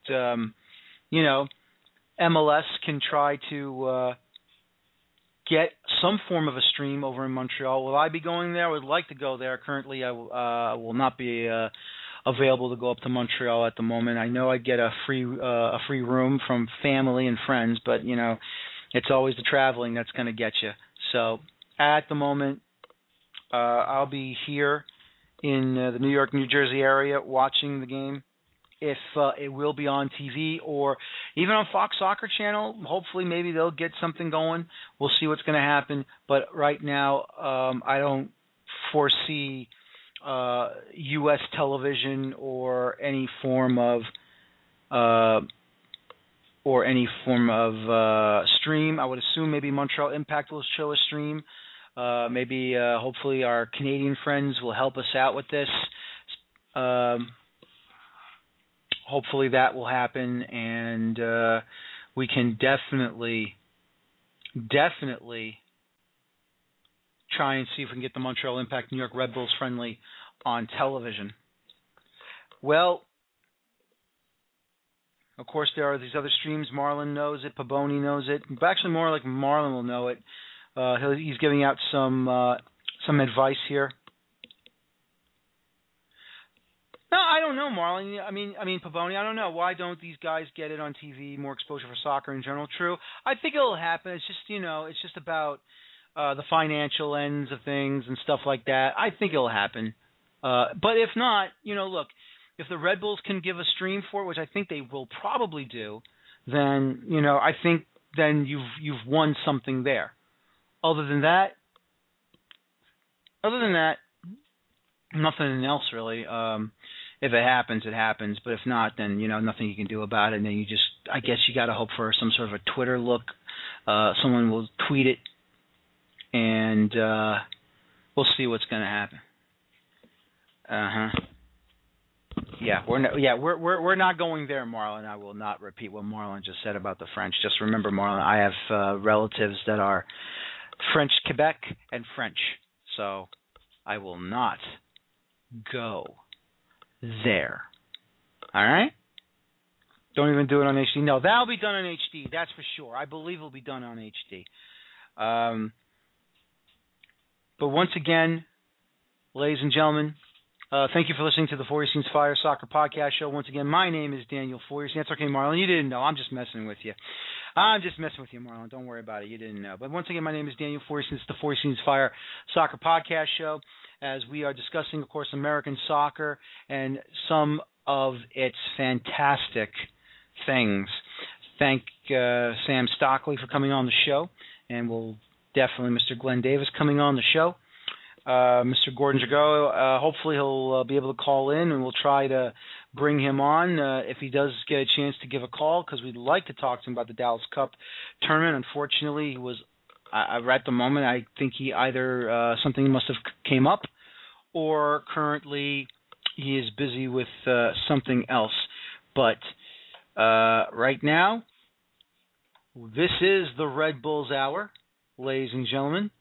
MLS can try to get some form of a stream over in Montreal. Will I be going there? I would like to go there. Currently, I will not be available to go up to Montreal at the moment. I know I get a free room from family and friends, but it's always the traveling that's going to get you. So at the moment, I'll be here in the New York, New Jersey area watching the game. If it will be on TV or even on Fox Soccer Channel, hopefully maybe they'll get something going. We'll see what's going to happen. But right now, I don't foresee U.S. television or any form of stream. I would assume maybe Montreal Impact will show a stream. Maybe hopefully our Canadian friends will help us out with this. Hopefully that will happen, and we can definitely try and see if we can get the Montreal Impact New York Red Bulls friendly on television. Well, of course, there are these other streams. Marlon knows it. Paboni knows it. But actually, more like Marlon will know it. He's giving out some advice here. No, I don't know, Marlon. I mean, Paboni. I don't know. Why don't these guys get it on TV? More exposure for soccer in general. True. I think it'll happen. It's just it's just about the financial ends of things and stuff like that. I think it'll happen. But if not, look, if the Red Bulls can give a stream for it, which I think they will probably do, then I think then you've won something there. Other than that, nothing else really. If it happens, it happens. But if not, then nothing you can do about it. And then I guess you got to hope for some sort of a Twitter look. Someone will tweet it, and we'll see what's going to happen. Yeah, we're not going there, Marlon. I will not repeat what Marlon just said about the French. Just remember, Marlon, I have relatives that are French Quebec and French, so I will not go there. All right? Don't even do it on HD. No, that'll be done on HD. That's for sure. I believe it'll be done on HD. But once again, ladies and gentlemen, thank you for listening to the Four Scenes Fire Soccer Podcast Show. Once again, my name is Daniel Foyer. That's okay, Marlon. You didn't know. I'm just messing with you. Marlon. Don't worry about it. You didn't know. But once again, my name is Daniel Foyer. It's the Four Scenes Fire Soccer Podcast Show, as we are discussing, of course, American soccer and some of its fantastic things. Thank Sam Stockley for coming on the show, and we'll definitely Mr. Glenn Davis coming on the show. Mr. Gordon Jago, hopefully he'll be able to call in, and we'll try to bring him on if he does get a chance to give a call, because we'd like to talk to him about the Dallas Cup tournament. Unfortunately, he was at the moment, I think he either something must have came up, or currently he is busy with something else. But right now, this is the Red Bulls Hour, ladies and gentlemen.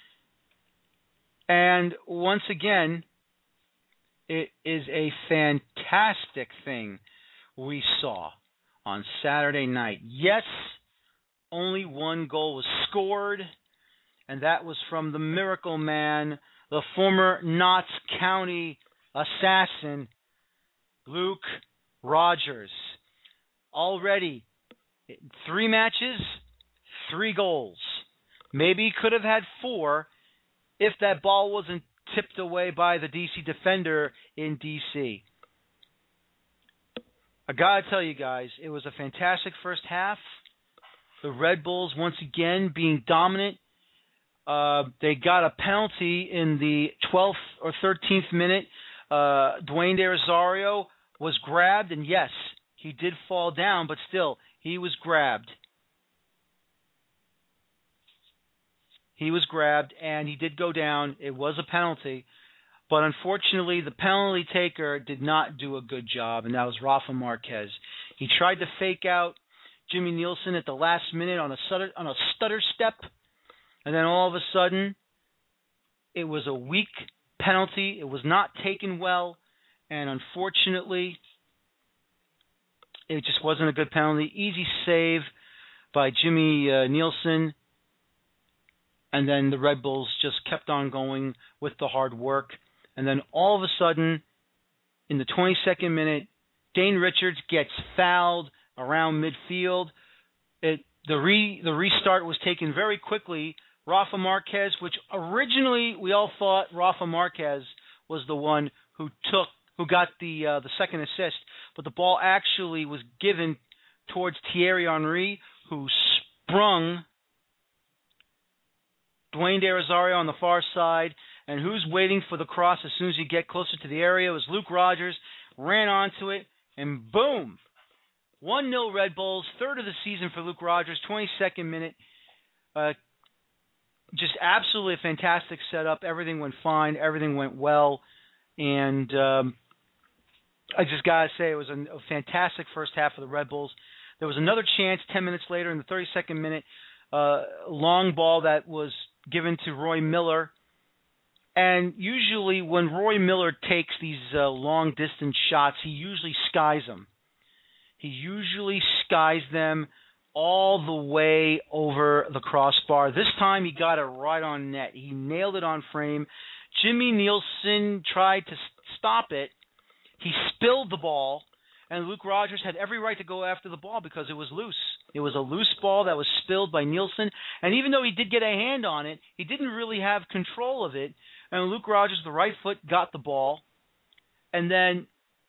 And once again, it is a fantastic thing we saw on Saturday night. Yes, only one goal was scored, and that was from the Miracle Man, the former Notts County assassin, Luke Rogers. Already, 3 matches, 3 goals. Maybe he could have had 4 if that ball wasn't tipped away by the DC defender in DC. I gotta tell you guys, it was a fantastic first half. The Red Bulls, once again, being dominant. They got a penalty in the 12th or 13th minute. Dwayne De Rosario was grabbed, and yes, he did fall down, but still, he was grabbed. He was grabbed, and he did go down. It was a penalty. But unfortunately, the penalty taker did not do a good job, and that was Rafa Marquez. He tried to fake out Jimmy Nielsen at the last minute on a stutter step, and then all of a sudden, it was a weak penalty. It was not taken well, and unfortunately, it just wasn't a good penalty. Easy save by Jimmy Nielsen. And then the Red Bulls just kept on going with the hard work. And then all of a sudden, in the 22nd minute, Dane Richards gets fouled around midfield. The restart was taken very quickly. Rafa Marquez, which originally we all thought Rafa Marquez was the one who got the second assist, but the ball actually was given towards Thierry Henry, who sprung Dwayne De Rosario on the far side, and who's waiting for the cross as soon as you get closer to the area? It was Luke Rogers, ran onto it, and boom! 1-0 Red Bulls, third of the season for Luke Rogers, 22nd minute. Just absolutely a fantastic setup. Everything went fine. Everything went well. And I just got to say it was a fantastic first half of the Red Bulls. There was another chance 10 minutes later in the 32nd minute, long ball that was given to Roy Miller. And usually when Roy Miller takes these long-distance shots, he usually skies them. He usually skies them all the way over the crossbar. This time he got it right on net. He nailed it on frame. Jimmy Nielsen tried to stop it. He spilled the ball, and Luke Rogers had every right to go after the ball because it was loose. It was a loose ball that was spilled by Nielsen, and even though he did get a hand on it, he didn't really have control of it, and Luke Rogers, the right foot, got the ball, and then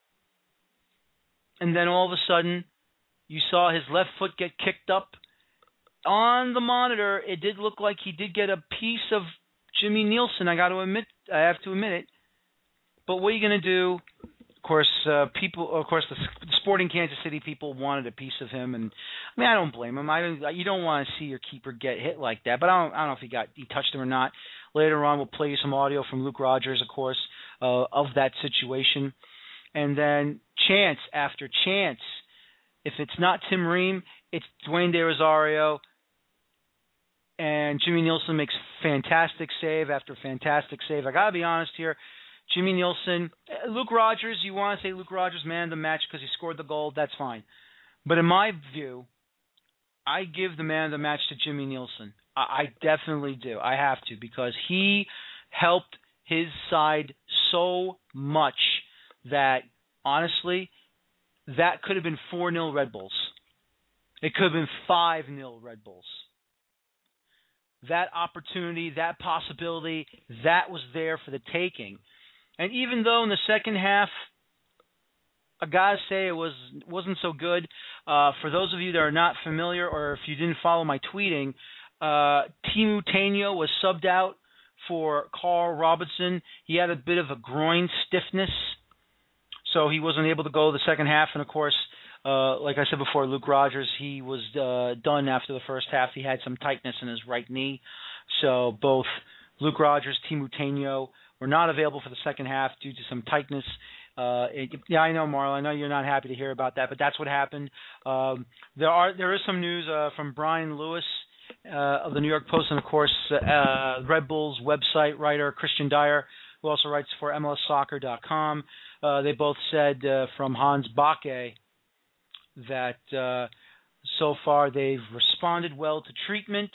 all of a sudden, you saw his left foot get kicked up. On the monitor, it did look like he did get a piece of Jimmy Nielsen. I have to admit it. But what are you going to do? Of course, the Sporting Kansas City people wanted a piece of him, and I mean, I don't blame him. You don't want to see your keeper get hit like that. But I don't know if he touched him or not. Later on, we'll play you some audio from Luke Rogers, of course, of that situation, and then chance after chance. If it's not Tim Ream, it's Dwayne De Rosario, and Jimmy Nielsen makes fantastic save after fantastic save. I got to be honest here. Jimmy Nielsen, Luke Rogers, you want to say Luke Rogers man of the match because he scored the goal, that's fine. But in my view, I give the man of the match to Jimmy Nielsen. I definitely do. I have to because he helped his side so much that, honestly, that could have been 4-0 Red Bulls. It could have been 5-0 Red Bulls. That opportunity, that possibility, that was there for the taking. And even though in the second half, I gotta say it wasn't so good. For those of you that are not familiar, or if you didn't follow my tweeting, Timu Tainio was subbed out for Carl Robinson. He had a bit of a groin stiffness, so he wasn't able to go the second half. And of course, like I said before, Luke Rogers, he was done after the first half. He had some tightness in his right knee, so both Luke Rogers, Timu Tainio were not available for the second half due to some tightness. Yeah, I know, Marl. I know you're not happy to hear about that, but that's what happened. There is some news from Brian Lewis of the New York Post, and of course, Red Bulls website writer Christian Dyer, who also writes for MLSsoccer.com. They both said from Hans Backe that so far they've responded well to treatment.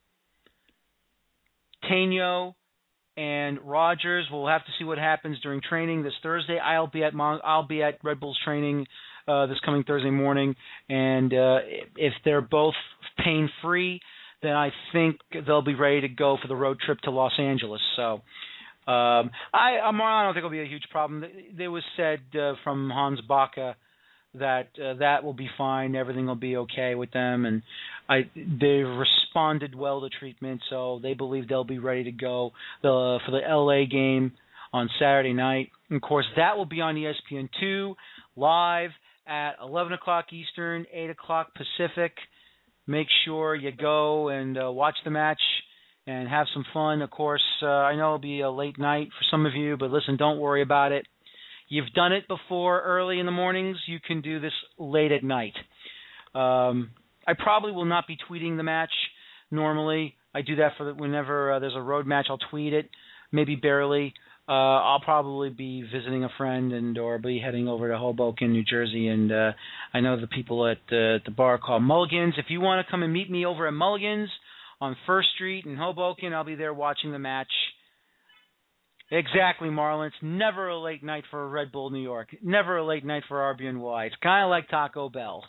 Tainio and Rogers, we'll have to see what happens during training this Thursday. I'll be at Red Bulls training this coming Thursday morning, and if they're both pain-free, then I think they'll be ready to go for the road trip to Los Angeles. So I don't think it'll be a huge problem. There was said from Hans Backe that that will be fine, everything will be okay with them, and they've responded well to treatment, so they believe they'll be ready to go for the LA game on Saturday night. And of course, that will be on ESPN2 live at 11 o'clock Eastern, 8 o'clock Pacific. Make sure you go and watch the match and have some fun. Of course, I know it'll be a late night for some of you, but listen, don't worry about it. You've done it before early in the mornings. You can do this late at night. I probably will not be tweeting the match normally. I do that for whenever there's a road match. I'll tweet it, maybe barely. I'll probably be visiting a friend or be heading over to Hoboken, New Jersey, and I know the people at the bar called Mulligan's. If you want to come and meet me over at Mulligan's on 1st Street in Hoboken, I'll be there watching the match. Exactly, Marlon. It's never a late night for Red Bull New York. Never a late night for RBNY. It's kind of like Taco Bell.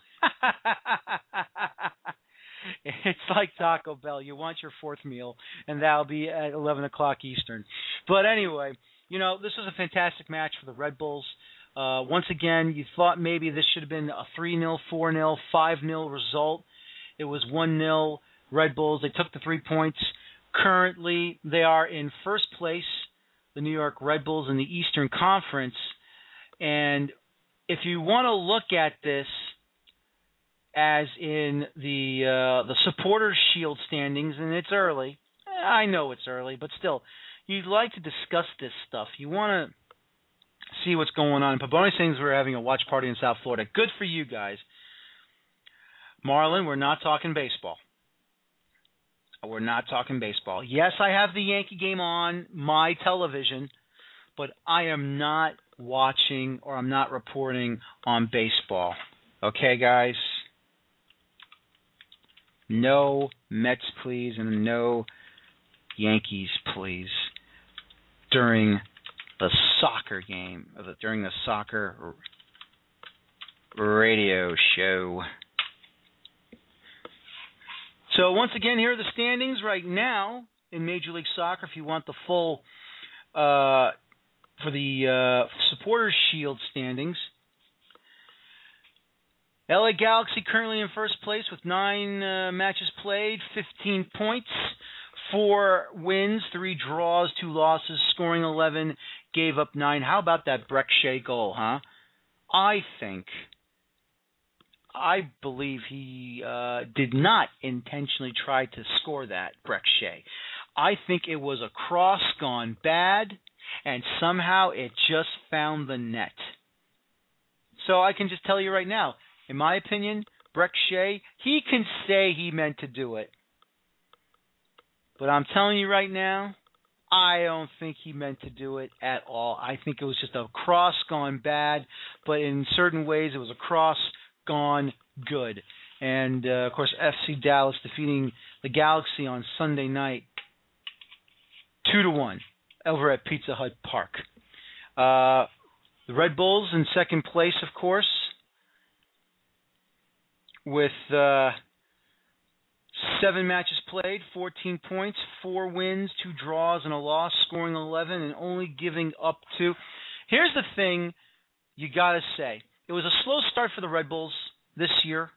It's like Taco Bell. You want your fourth meal, and that'll be at 11 o'clock Eastern. But anyway, this was a fantastic match for the Red Bulls. Once again, you thought maybe this should have been a 3-0, 4-0, 5-0 result. It was 1-0 Red Bulls. They took the 3 points. Currently, they are in first place, the New York Red Bulls in the Eastern Conference. And if you want to look at this as in the Supporters' Shield standings, and it's early. I know it's early, but still, you'd like to discuss this stuff. You want to see what's going on. Paboni Sings, we're having a watch party in South Florida. Good for you guys. Marlon, we're not talking baseball. We're not talking baseball. Yes, I have the Yankee game on my television, but I am not watching or I'm not reporting on baseball. Okay, guys? No Mets, please, and no Yankees, please, during the soccer game, during the soccer radio show. So once again, here are the standings right now in Major League Soccer. If you want the full, for the Supporters' Shield standings, LA Galaxy currently in first place with 9 matches played, 15 points, 4 wins, 3 draws, 2 losses, scoring 11, gave up 9. How about that Brek Shea goal, huh? I believe he did not intentionally try to score that, Brek Shea. I think it was a cross gone bad, and somehow it just found the net. So I can just tell you right now, in my opinion, Brek Shea, he can say he meant to do it. But I'm telling you right now, I don't think he meant to do it at all. I think it was just a cross gone bad, but in certain ways it was a cross gone good. And, of course, FC Dallas defeating the Galaxy on Sunday night 2-1 over at Pizza Hut Park. The Red Bulls in second place, of course, with 7 matches played, 14 points, 4 wins, 2 draws, and a loss, scoring 11 and only giving up 2. Here's the thing you got to say. It was a slow start for the Red Bulls this year.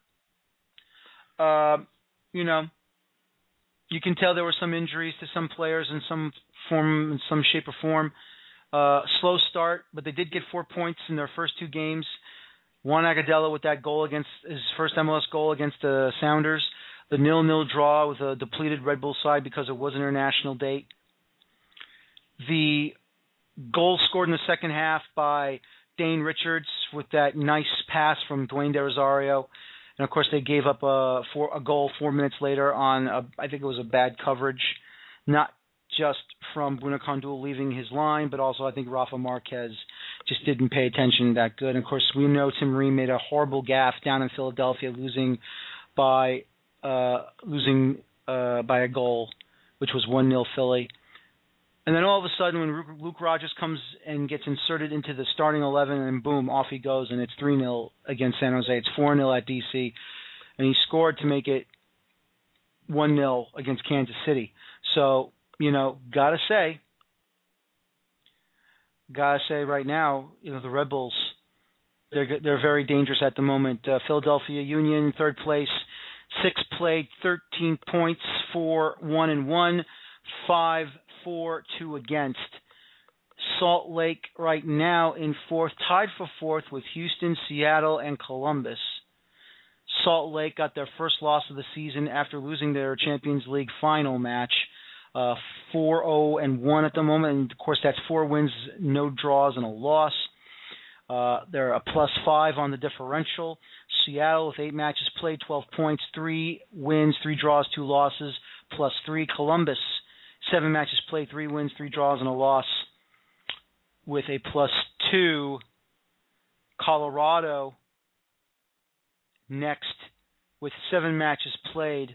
You can tell there were some injuries to some players in some shape or form. Slow start, but they did get 4 points in their first 2 games. Juan Agudelo with that goal against his first MLS goal against the Sounders. The 0-0 draw with a depleted Red Bull side because it was an international date. the goal scored in the second half by Dane Richards with that nice pass from Dwayne De Rosario. And, of course, they gave up a goal 4 minutes later on, I think it was a bad coverage, not just from Buenacandul leaving his line, but also I think Rafa Marquez just didn't pay attention that good. And, of course, we know Tim Ream made a horrible gaffe down in Philadelphia, losing by a goal, which was 1-0 Philly. And then all of a sudden, when Luke Rogers comes and gets inserted into the starting 11, and boom, off he goes, and it's 3-0 against San Jose. It's 4-0 at D.C., and he scored to make it 1-0 against Kansas City. So, gotta say right now, the Red Bulls, they're very dangerous at the moment. Philadelphia Union, third place, 6 played, 13 points, 4-1-1, 5-4-2 against. Salt Lake right now in fourth, tied for fourth with Houston, Seattle, and Columbus. Salt Lake got their first loss of the season after losing their Champions League final match, 4-0-1 at the moment. And, of course, that's 4 wins, no draws, and a loss. They're a +5 on the differential. Seattle with 8 matches played, 12 points, 3 wins, 3 draws, 2 losses, +3. Columbus, 7 matches played, 3 wins, 3 draws, and a loss with a +2. Colorado next with 7 matches played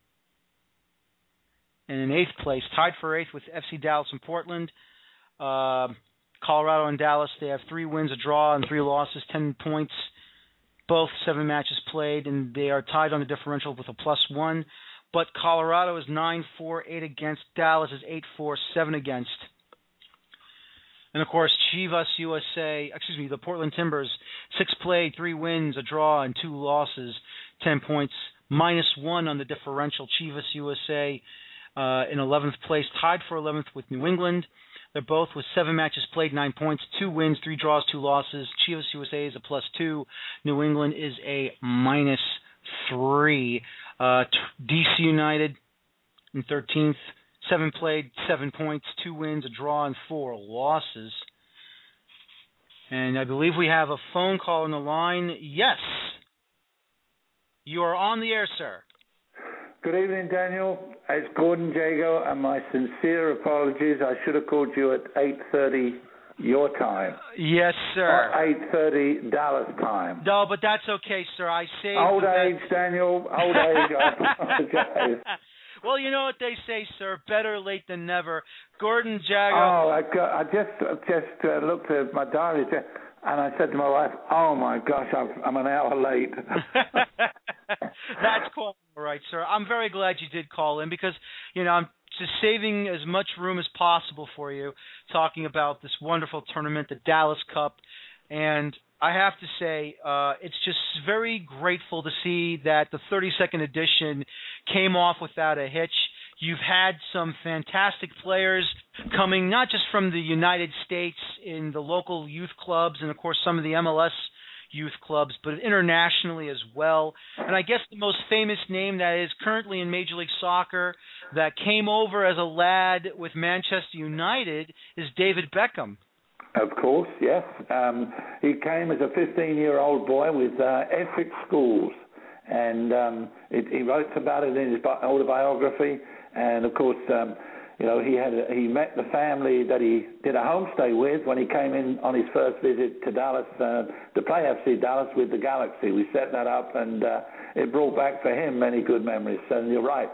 and in 8th place, tied for 8th with FC Dallas and Portland. Colorado and Dallas, they have 3 wins, a draw, and 3 losses, 10 points, both 7 matches played, and they are tied on the differential with a +1. But Colorado is 9-4-8 against. Dallas is 8-4-7 against. And, of course, the Portland Timbers, 6 played, 3 wins, a draw, and 2 losses, 10 points, -1 on the differential. Chivas USA in 11th place, tied for 11th with New England. They're both with 7 matches played, 9 points, 2 wins, 3 draws, 2 losses. Chivas USA is a +2. New England is a -3. DC United in 13th, 7 played, 7 points, 2 wins, a draw, and 4 losses. And I believe we have a phone call on the line. Yes. You are on the air, sir. Good evening, Daniel. It's Gordon Jago, and my sincere apologies. I should have called you at 8:30 your time. Yes, sir. Or 8:30 Dallas time. No, but that's okay, sir. I saved old age, Daniel. Old age. I apologize. Well, you know what they say, sir. Better late than never. Gordon Jago. Oh, I just looked at my diary and I said to my wife, "Oh my gosh, I'm an hour late." That's quite all right, sir. I'm very glad you did call in because, I'm just saving as much room as possible for you, talking about this wonderful tournament, the Dallas Cup. And I have to say, it's just very grateful to see that the 32nd edition came off without a hitch. You've had some fantastic players coming, not just from the United States in the local youth clubs and, of course, some of the MLS youth clubs, but internationally as well. And I guess the most famous name that is currently in Major League Soccer that came over as a lad with Manchester United is David Beckham. Of course, yes. He came as a 15-year-old boy with Essex Schools, and he wrote about it in his autobiography. And of course, he met the family that he did a homestay with when he came in on his first visit to Dallas to play FC Dallas with the Galaxy. We set that up, and it brought back for him many good memories. And you're right,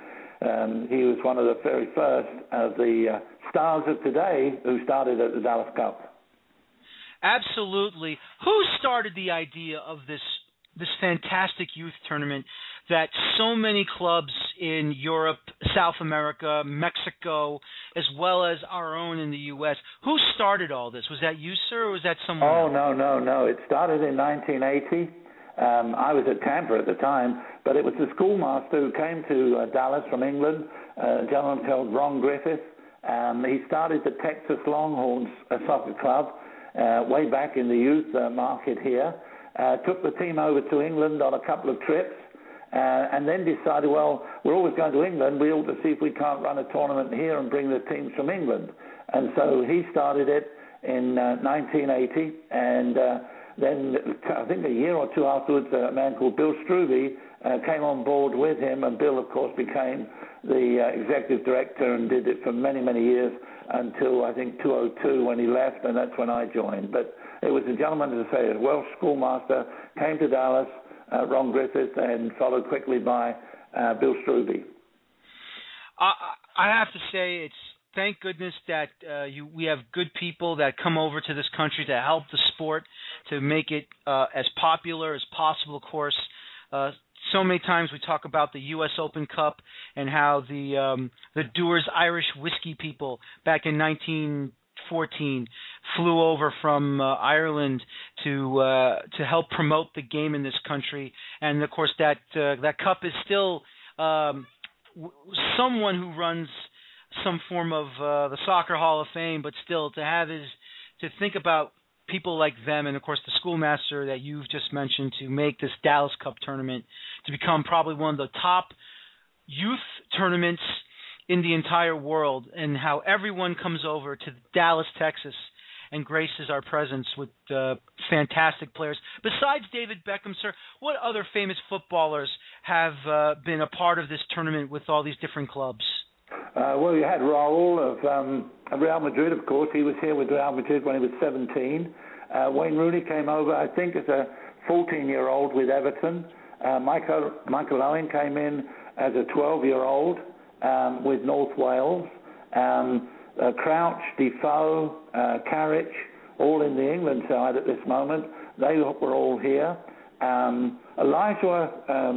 he was one of the very first of the stars of today who started at the Dallas Cup. Absolutely. Who started the idea of this fantastic youth tournament that so many clubs in Europe, South America, Mexico, as well as our own in the U.S., who started all this? Was that you, sir, or was that someone else? No. It started in 1980. I was at Tampa at the time, but it was the schoolmaster who came to Dallas from England, a gentleman called Ron Griffith. He started the Texas Longhorns Soccer Club way back in the youth market here, took the team over to England on a couple of trips, and then decided, well, we're always going to England, we ought to see if we can't run a tournament here and bring the teams from England. And so he started it in 1980, and then I think a year or two afterwards, a man called Bill Struve came on board with him, and Bill, of course, became the executive director and did it for many, many years until, I think, 2002 when he left, and that's when I joined. But it was a gentleman, as I say, a Welsh schoolmaster, came to Dallas, Ron Griffith, and followed quickly by Bill Struve. I have to say, it's thank goodness that we have good people that come over to this country to help the sport, to make it as popular as possible, of course. So many times we talk about the U.S. Open Cup and how the Dewar's Irish whiskey people back in 1914 flew over from Ireland to help promote the game in this country, and of course that cup is still someone who runs some form of the Soccer Hall of Fame, but still to think about people like them, and of course the schoolmaster that you've just mentioned, to make this Dallas Cup tournament to become probably one of the top youth tournaments in the entire world, and how everyone comes over to Dallas, Texas, and graces our presence with fantastic players. Besides David Beckham, sir, what other famous footballers have been a part of this tournament with all these different clubs? Well, you had Raul of Real Madrid, of course. He was here with Real Madrid when he was 17. Wayne Rooney came over, I think, as a 14-year-old with Everton. Michael Owen came in as a 12-year-old with North Wales. Crouch, Defoe, Carrick, all in the England side at this moment. They were all here. Elijah,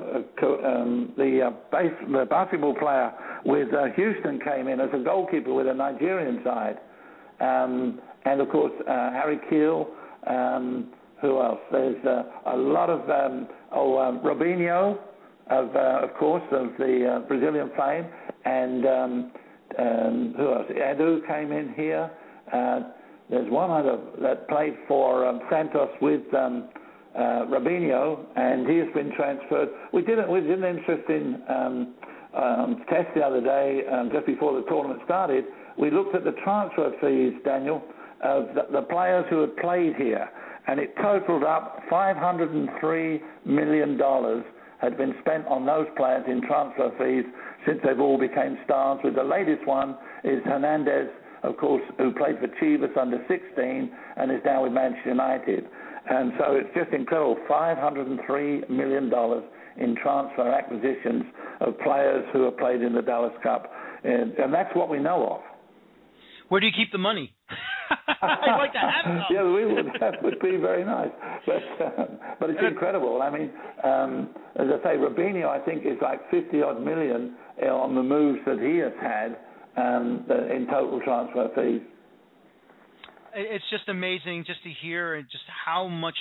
the basketball player with Houston, came in as a goalkeeper with a Nigerian side. And, of course, Harry Keel. Who else? There's a lot of Robinho, of course, of the Brazilian fame. And who else? Edu came in here. There's one other that played for Santos with Robinho, and he has been transferred. We did an interesting test the other day, just before the tournament started. We looked at the transfer fees, Daniel, of the players who had played here, and it totaled up $503 million had been spent on those players in transfer fees since they've all became stars. With the latest one is Hernandez, of course, who played for Chivas under 16 and is now with Manchester United. And so it's just incredible, $503 million in transfer acquisitions of players who have played in the Dallas Cup. And that's what we know of. Where do you keep the money? I'd like to have some. Yeah, that would be very nice. But it's incredible. I mean, as I say, Robinho, I think, is like 50-odd million on the moves that he has had in total transfer fees. It's just amazing just to hear just how much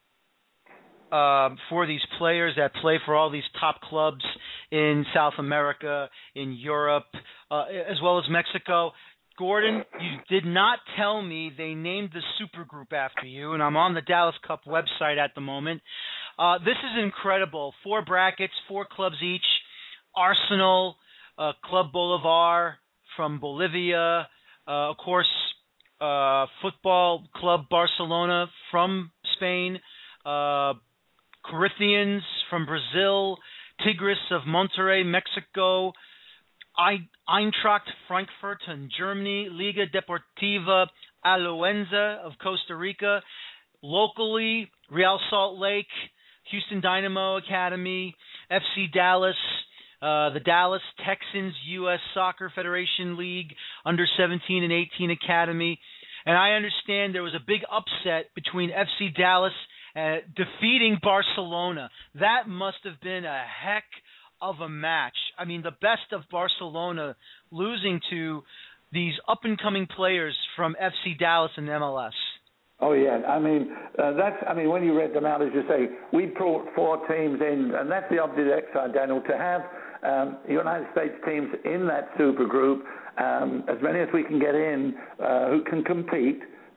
for these players that play for all these top clubs in South America, in Europe, as well as Mexico. Gordon, you did not tell me they named the supergroup after you, and I'm on the Dallas Cup website at the moment. This is incredible. 4 brackets, 4 clubs each. Arsenal, Club Bolivar from Bolivia, of course, Football Club Barcelona from Spain, Corinthians from Brazil, Tigres of Monterrey, Mexico, Eintracht Frankfurt in Germany, Liga Deportiva Alajuelense of Costa Rica, locally, Real Salt Lake, Houston Dynamo Academy, FC Dallas, the Dallas Texans U.S. Soccer Federation League under 17 and 18 Academy. And I understand there was a big upset between FC Dallas defeating Barcelona. That must have been a heck of a match. I mean, the best of Barcelona losing to these up-and-coming players from FC Dallas and MLS. Oh, yeah. I mean, when you read them out, as you say, we brought 4 teams in, and that's the object exercise, Daniel, to have United States teams in that super group, as many as we can get in who can compete,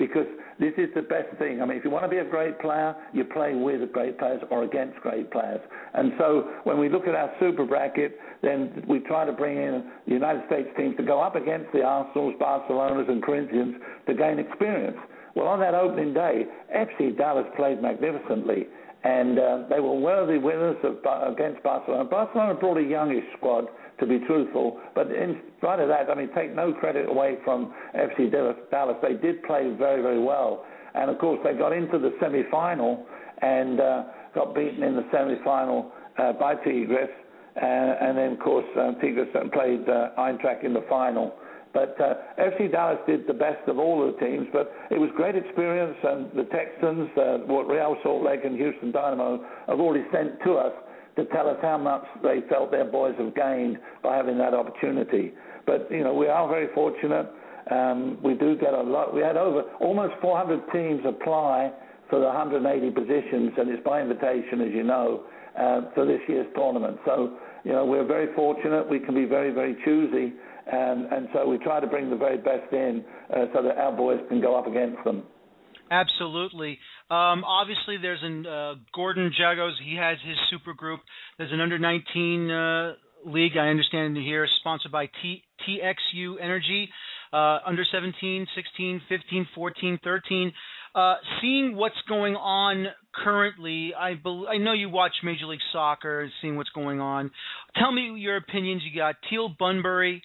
because this is the best thing. I mean, if you want to be a great player, you play with great players or against great players. And so when we look at our super bracket, then we try to bring in the United States teams to go up against the Arsenals, Barcelonas, and Corinthians to gain experience. Well, on that opening day, FC Dallas played magnificently, and they were worthy winners against Barcelona. Barcelona brought a youngish squad, to be truthful, but in spite of that, I mean, take no credit away from FC Dallas. They did play very, very well. And, of course, they got into the semi-final and got beaten in the semi-final by Tigres. And then, of course, Tigres played Eintracht in the final. But FC Dallas did the best of all of the teams, but it was great experience, and the Texans, what Real Salt Lake and Houston Dynamo have already sent to us to tell us how much they felt their boys have gained by having that opportunity. But, you know, we are very fortunate. We do get a lot. We had almost 400 teams apply for the 180 positions, and it's by invitation, as you know, for this year's tournament. So, you know, we're very fortunate. We can be very, very choosy, and so we try to bring the very best in so that our boys can go up against them. Absolutely. Obviously, there's Gordon Jagos. He has his super group. There's an under-19 league, I understand here, sponsored by TXU Energy. Under 17, 16, 15, 14, 13. Seeing what's going on currently, I know you watch Major League Soccer, seeing what's going on. Tell me your opinions. You got Teal Bunbury,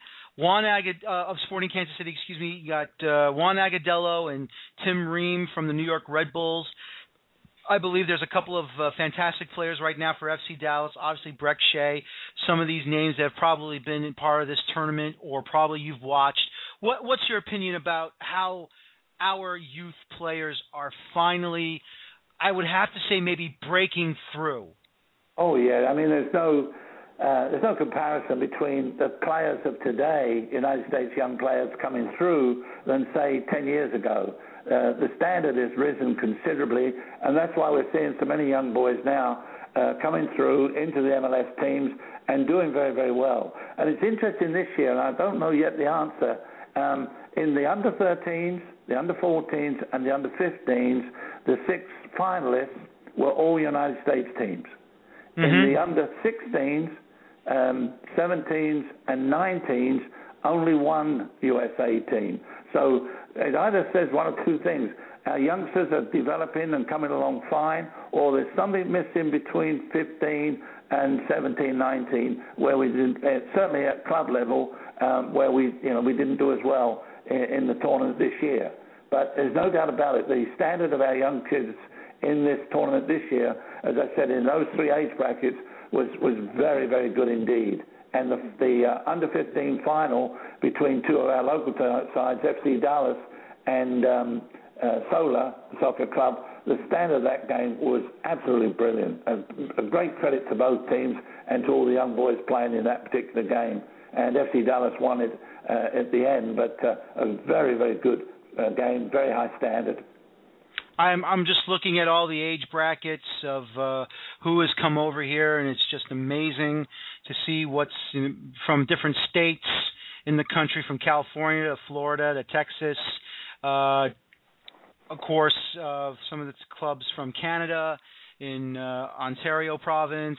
of Sporting Kansas City, you got Juan Agadello and Tim Ream from the New York Red Bulls. I believe there's a couple of fantastic players right now for FC Dallas. Obviously, Breck Shea. Some of these names that have probably been in part of this tournament or probably you've watched. What's your opinion about how our youth players are finally, I would have to say, maybe breaking through? Oh, yeah. I mean, there's no comparison between the players of today, United States young players coming through, than, say, 10 years ago. The standard has risen considerably, and that's why we're seeing so many young boys now coming through into the MLS teams and doing very, very well. And it's interesting this year, and I don't know yet the answer, in the under-13s, the under-14s, and the under-15s, the 6 finalists were all United States teams. Mm-hmm. In the under-16s, 17s, and 19s, only one USA team. So it either says one of two things. Our youngsters are developing and coming along fine, or there's something missing between 15 and 17, 19, where we didn't, certainly at club level, where we didn't do as well in the tournament this year. But there's no doubt about it. The standard of our young kids in this tournament this year, as I said, in those 3 age brackets, was very, very good indeed. And the under-15 final between 2 of our local sides, FC Dallas and Sola Soccer Club, the standard of that game was absolutely brilliant. A great credit to both teams and to all the young boys playing in that particular game. And FC Dallas won it at the end, but a very, very good game, very high standard. I'm just looking at all the age brackets of who has come over here, and it's just amazing to see what's from different states in the country, from California to Florida to Texas. Of course, some of the clubs from Canada, in Ontario province.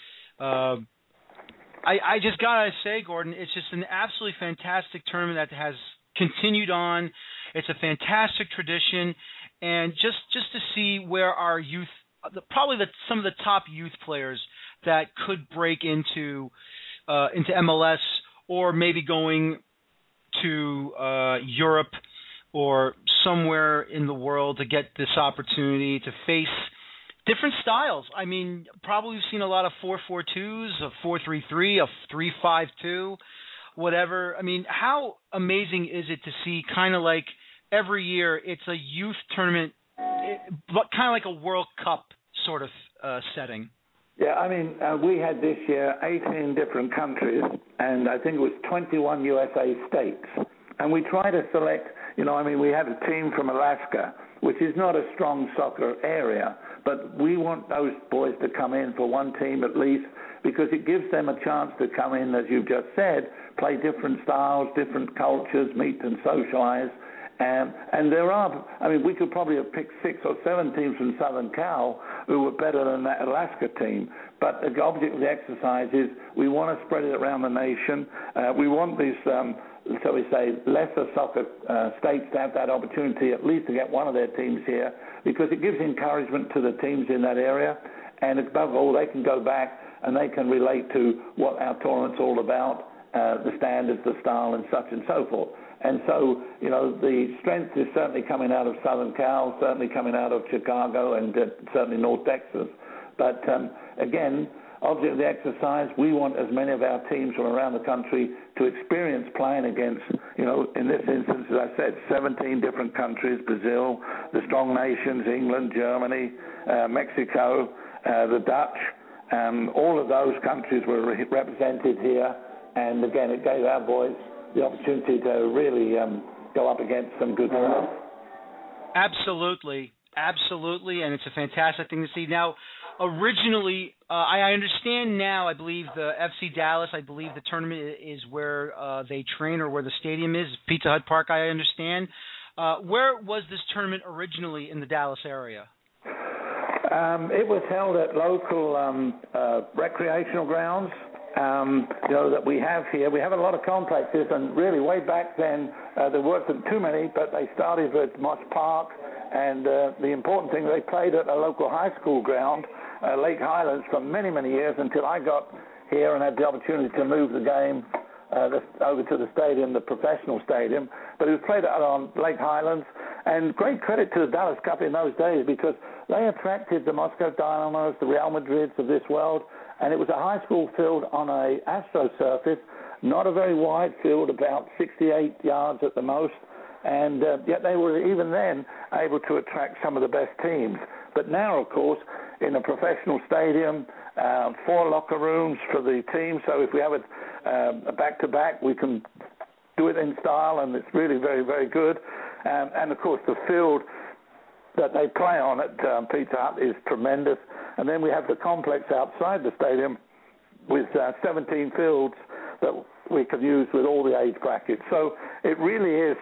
I just gotta say, Gordon, it's just an absolutely fantastic tournament that has continued on. It's a fantastic tradition. And just to see where our youth, some of the top youth players that could break into MLS, or maybe going to Europe or somewhere in the world to get this opportunity to face different styles. I mean, probably we've seen a lot of 4-4-2s, a 4-3-3, a 3-5-2, whatever. I mean, how amazing is it to see kind of like every year it's a youth tournament, but kind of like a World Cup sort of setting? Yeah, I mean, we had this year 18 different countries, and I think it was 21 USA states. And we try to select, we had a team from Alaska, which is not a strong soccer area, but we want those boys to come in for one team at least, because it gives them a chance to come in, as you've just said, play different styles, different cultures, meet and socialize. And there are, I mean, we could probably have picked 6 or 7 teams from Southern Cal who were better than that Alaska team. But the object of the exercise is we want to spread it around the nation. We want these, shall we say, lesser soccer states to have that opportunity at least to get one of their teams here, because it gives encouragement to the teams in that area. And above all, they can go back and they can relate to what our tournament's all about, the standards, the style, and such and so forth. And so, you know, the strength is certainly coming out of Southern Cal, certainly coming out of Chicago, and certainly North Texas. But again, object of the exercise, we want as many of our teams from around the country to experience playing against, you know, in this instance, as I said, 17 different countries: Brazil, the strong nations, England, Germany, Mexico, the Dutch. All of those countries were represented here. And again, it gave our boys the opportunity to really go up against some good stuff. Absolutely, and it's a fantastic thing to see. Now, originally, I understand now, I believe the FC Dallas, I believe the tournament is where they train, or where the stadium is, Pizza Hut Park, I understand. Where was this tournament originally in the Dallas area? It was held at local recreational grounds. You know, that we have here. We have a lot of complexes, and really way back then there wasn't too many, but they started at Moss Park, and the important thing, they played at a local high school ground, Lake Highlands, for many, many years until I got here and had the opportunity to move the game over to the stadium, the professional stadium. But it was played on Lake Highlands, and great credit to the Dallas Cup in those days, because they attracted the Moscow Dynamos, the Real Madrids of this world. And it was a high school field on a Astro surface, not a very wide field, about 68 yards at the most. And yet they were, even then, able to attract some of the best teams. But now, of course, in a professional stadium, 4 locker rooms for the team. So if we have a back-to-back, we can do it in style, and it's really very, very good. And, of course, the field that they play on at Pizza Hut is tremendous. And then we have the complex outside the stadium with 17 fields that we can use with all the age brackets. So it really is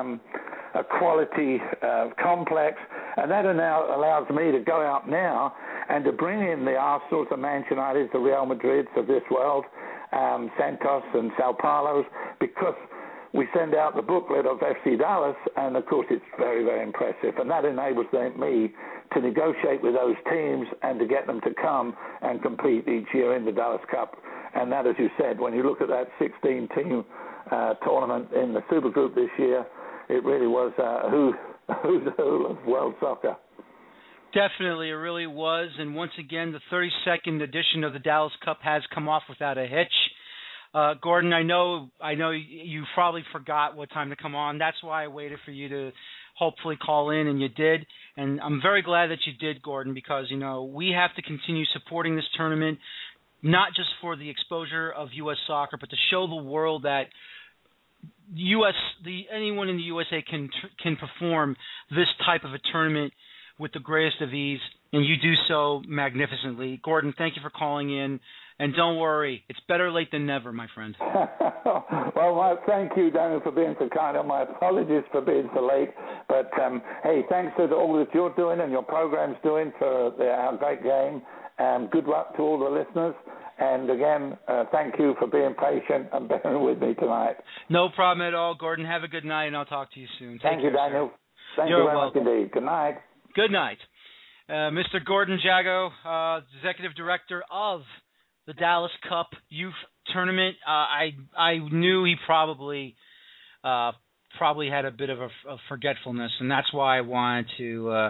a quality complex, and that now allows me to go out now and to bring in the Arsenals, the Manchester United, the Real Madrids of this world, Santos and Sao Paulo's, because we send out the booklet of FC Dallas, and of course it's very, very impressive. And that enables me to negotiate with those teams and to get them to come and compete each year in the Dallas Cup. And that, as you said, when you look at that 16-team tournament in the Super Group this year, it really was who's who of world soccer. Definitely, it really was. And once again, the 32nd edition of the Dallas Cup has come off without a hitch. Gordon, I know you probably forgot what time to come on. That's why I waited for you to hopefully call in, and you did. And I'm very glad that you did, Gordon, because, you know, we have to continue supporting this tournament, not just for the exposure of U.S. soccer, but to show the world that anyone in the USA can perform this type of a tournament with the greatest of ease, and you do so magnificently. Gordon, thank you for calling in. And don't worry, it's better late than never, my friend. Well, thank you, Daniel, for being so kind. And my apologies for being so late. But, hey, thanks to all that you're doing and your program's doing for our great game. Good luck to all the listeners. And, again, thank you for being patient and bearing with me tonight. No problem at all, Gordon. Have a good night, and I'll talk to you soon. Thank you, Daniel. Thank you very much indeed. Good night. Good night. Mr. Gordon Jago, Executive Director of the Dallas Cup Youth Tournament. I knew he probably had a bit of a forgetfulness, and that's why I wanted to.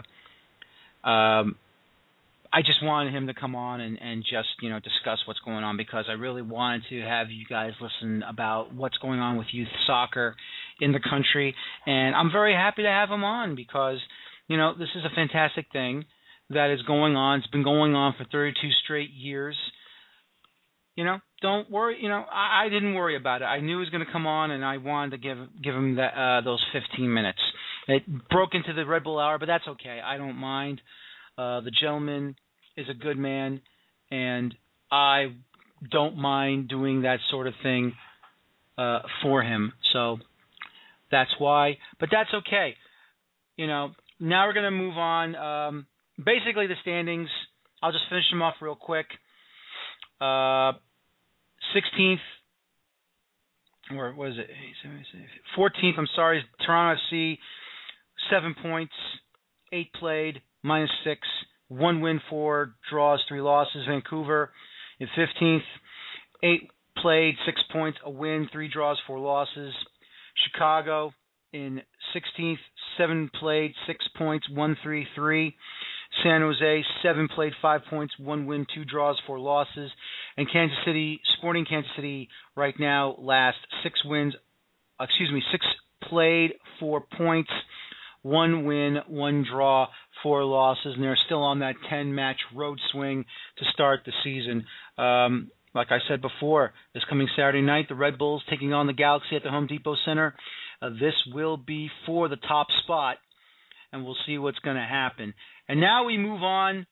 I just wanted him to come on and just discuss what's going on, because I really wanted to have you guys listen about what's going on with youth soccer in the country, and I'm very happy to have him on, because this is a fantastic thing that is going on. It's been going on for 32 straight years. Don't worry. I didn't worry about it. I knew he was going to come on, and I wanted to give him those 15 minutes. It broke into the Red Bull hour, but that's okay. I don't mind. The gentleman is a good man, and I don't mind doing that sort of thing for him. So That's why. But that's okay. Now we're going to move on. Basically, the standings, I'll just finish them off real quick. 16th, or what is it? 14th, I'm sorry, Toronto FC, 7 points, 8 played, -6, 1 win, 4 draws, 3 losses. Vancouver in 15th, 8 played, 6 points, a win, 3 draws, 4 losses. Chicago in 16th, 7 played, 6 points, 1-3-3. San Jose, 7 played, 5 points, 1 win, 2 draws, 4 losses. And Kansas City, Sporting Kansas City right now last, 6 played, 4 points, 1 win, 1 draw, 4 losses, and they're still on that 10-match road swing to start the season. Like I said before, this coming Saturday night, the Red Bulls taking on the Galaxy at the Home Depot Center. This will be for the top spot, and we'll see what's going to happen. And now we move on.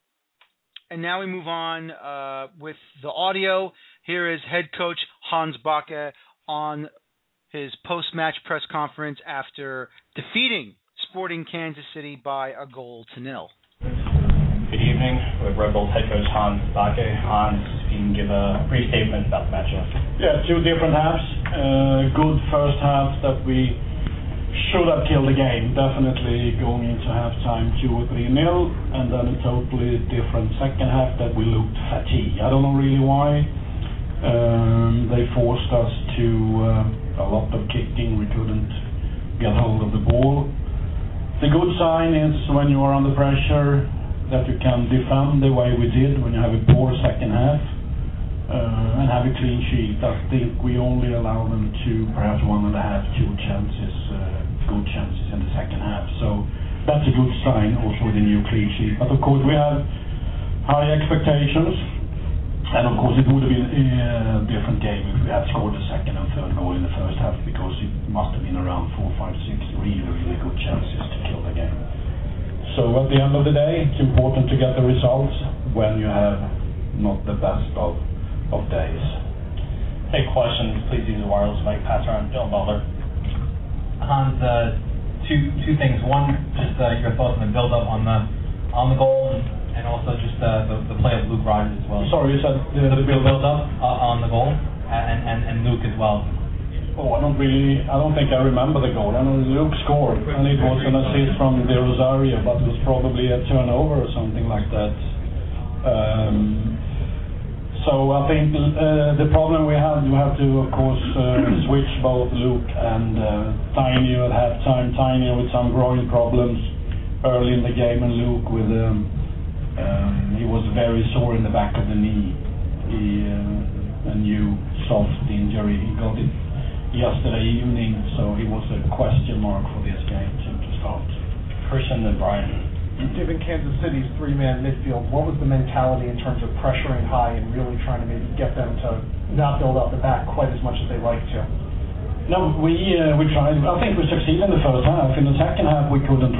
With the audio. Here is head coach Hans Backe on his post-match press conference after defeating Sporting Kansas City by 1-0. Good evening. We're Red Bulls head coach Hans Backe. Hans, if you can give a brief statement about the matchup. Yeah, 2 different halves. Good first half that we should have killed the game. Definitely going into halftime 2 or 3-0, and then a totally different second half that we looked fatigued. I don't know really why. They forced us to a lot of kicking. We couldn't get hold of the ball. The good sign is when you are under pressure that you can defend the way we did when you have a poor second half and have a clean sheet. I think we only allow them to perhaps 1.5, 2 chances, good chances in the second half. So that's a good sign also with the new clean sheet. But of course we have high expectations, and of course it would have been a different game if we had scored the second and third goal in the first half, because it must have been around 4, 5, 6 really good chances to kill the game. So at the end of the day, it's important to get the results when you have not the best of days. Take questions, please use the wireless mic. Pass around Dylan Butler. Hans, two things. One, just your thoughts on the build-up on the goal, and also just the play of Luke Rogers as well. Sorry, you said the build-up on the goal, and Luke as well. Oh, I don't think I remember the goal. I know Luke scored, and it was an assist from De Rosario, but it was probably a turnover or something like that. So I think the problem we have to, of course, switch both Luke and Tainio at halftime. Tainio with some groin problems early in the game, and Luke with he was very sore in the back of the knee. A new soft injury. He got it yesterday evening, so he was a question mark for this game to start. Christian and Brian. Given Kansas City's 3-man midfield, what was the mentality in terms of pressuring high and really trying to maybe get them to not build up the back quite as much as they like to? No, we tried. I think we succeeded in the first half. In the second half, we couldn't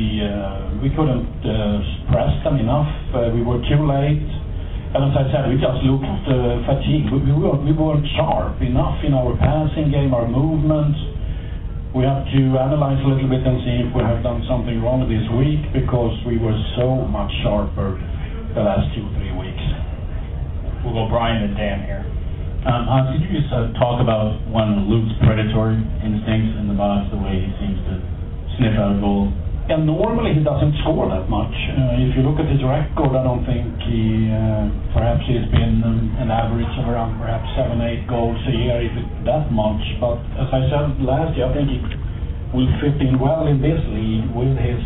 press them enough. We were too late, and as I said, we just looked fatigued. We weren't sharp enough in our passing game, our movements. We have to analyze a little bit and see if we have done something wrong this week, because we were so much sharper the last 2-3 weeks. We'll go Brian and Dan here. Hans, could you just talk about one of Luke's predatory instincts in the box, the way he seems to sniff out a goal? And normally he doesn't score that much. If you look at his record, I don't think perhaps he's been an average of around perhaps 7-8 goals a year, if it's that much. But as I said last year, I think he will fit in well in this league with his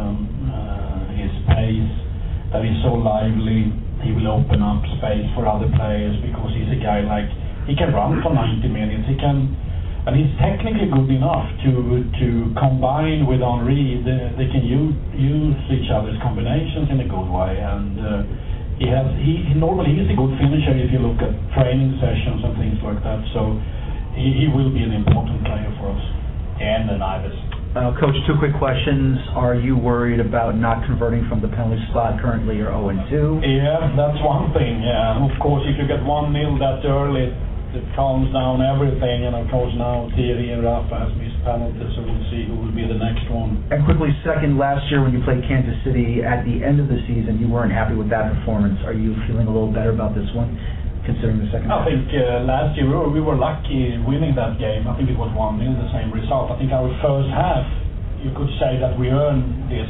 pace, that he's so lively. He will open up space for other players, because he's a guy he can run for 90 minutes. And he's technically good enough to combine with Henry. They can use each other's combinations in a good way. And normally he's a good finisher if you look at training sessions and things like that. So he will be an important player for us. And the Nivas. Coach, 2 quick questions. Are you worried about not converting from the penalty spot? Currently you're 0-2. Yeah, that's one thing. Yeah, of course, if you get 1-0 that early, it calms down everything, and of course now Thierry and Rafa has missed penalties, so we'll see who will be the next one. And quickly, second, last year when you played Kansas City at the end of the season, you weren't happy with that performance. Are you feeling a little better about this one, considering the second half? I think last year we were lucky winning that game. I think it was 1-0, the same result. I think our first half, you could say that we earned this